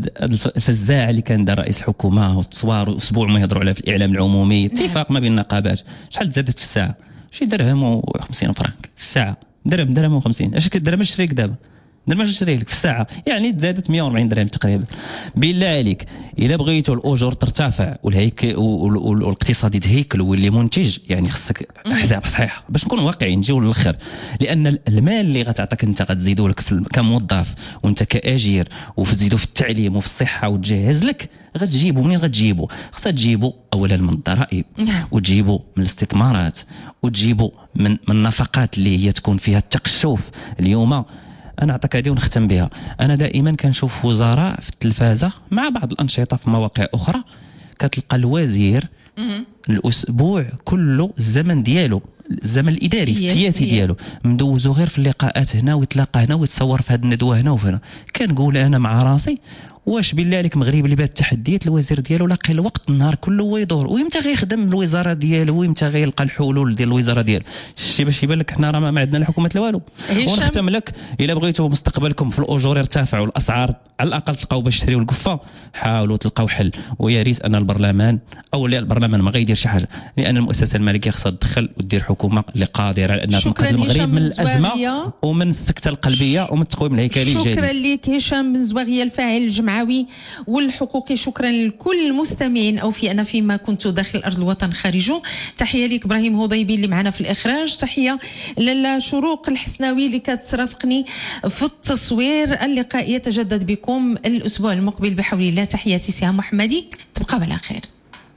الفزاعه اللي كان دار رئيس الحكومه والتصوير اسبوع ما يهضروا عليها في الاعلام العمومي، اتفاق ما بين النقابات. شحال تزادت في الساعه؟ شي درهم وخمسين فرنك في الساعه، درهم درهم وخمسين. اش كدرهم الشريك دابا؟ دير ما نشريه لك في الساعه، يعني تزادت مية وأربعين درهم تقريبا. بالله عليك الا بغيتوا الاجور ترتفع والهيكل والاقتصاد يتهيكل واللي منتج، يعني خصك احزاب صحيحه باش نكون واقعيين نجيو للاخر، لان المال اللي غتعطيك انت غتزيدوا لك كموظف وانت كاجير وتزيدوا في التعليم وفي الصحه وتجهز لك، غتجيبوا منين غتجيبوا؟ خصها تجيبوا اولا من الضرائب وتجيبوا من الاستثمارات وتجيبوا من من النفقات اللي هي تكون فيها التقشف. اليوم انا اعطيك هذه ونختم بها، انا دائما كنشوف وزراء في التلفازه مع بعض الانشطه في مواقع اخرى، كتلقى الوزير الاسبوع كله الزمن ديالو الزمن الاداري السياسي ديالو مدوزو غير في اللقاءات هنا ويتلاقى هنا ويتصور في هذه الندوه هنا وهنا. كنقول انا مع راسي واش بالله عليك مغرب اللي بهاد التحديات الوزير ديالو لاقي الوقت النهار كله هو يدور، ويمتى غيخدم الوزاره ديالو ويمتى غيلقى الحلول ديال الوزاره ديالو. شتي باش يبان لك حنا راه ما عندنا الحكومه لا والو. ونختم لك الا بغيتوا مستقبلكم في الاجور يرتفع والاسعار على الاقل تلقاو باش تشريو القفه، حاولوا تلقاو حل. ويا ريت ان البرلمان او لا البرلمان ما غيدير شي حاجه، لان المؤسسه المالكيه خصها تدخل ودير حكومه اللي قادره على انها تنقذ المغرب من الازمه ومن السكته القلبيه ومن التقويم الهيكلي الجديد.
شكرا لك هشام بن زواغيه الفاعل الجمعوي والحقوقي. شكرا لكل المستمعين اوفياء فيما كنت داخل ارض الوطن خارجه. تحيه لك ابراهيم هضيبي اللي معنا في الاخراج، تحيه للشروق الحسناوي اللي كترافقني في التصوير. اللقاء يتجدد بكم الاسبوع المقبل بحول الله. تحياتي سهام محمدي، تبقوا على خير.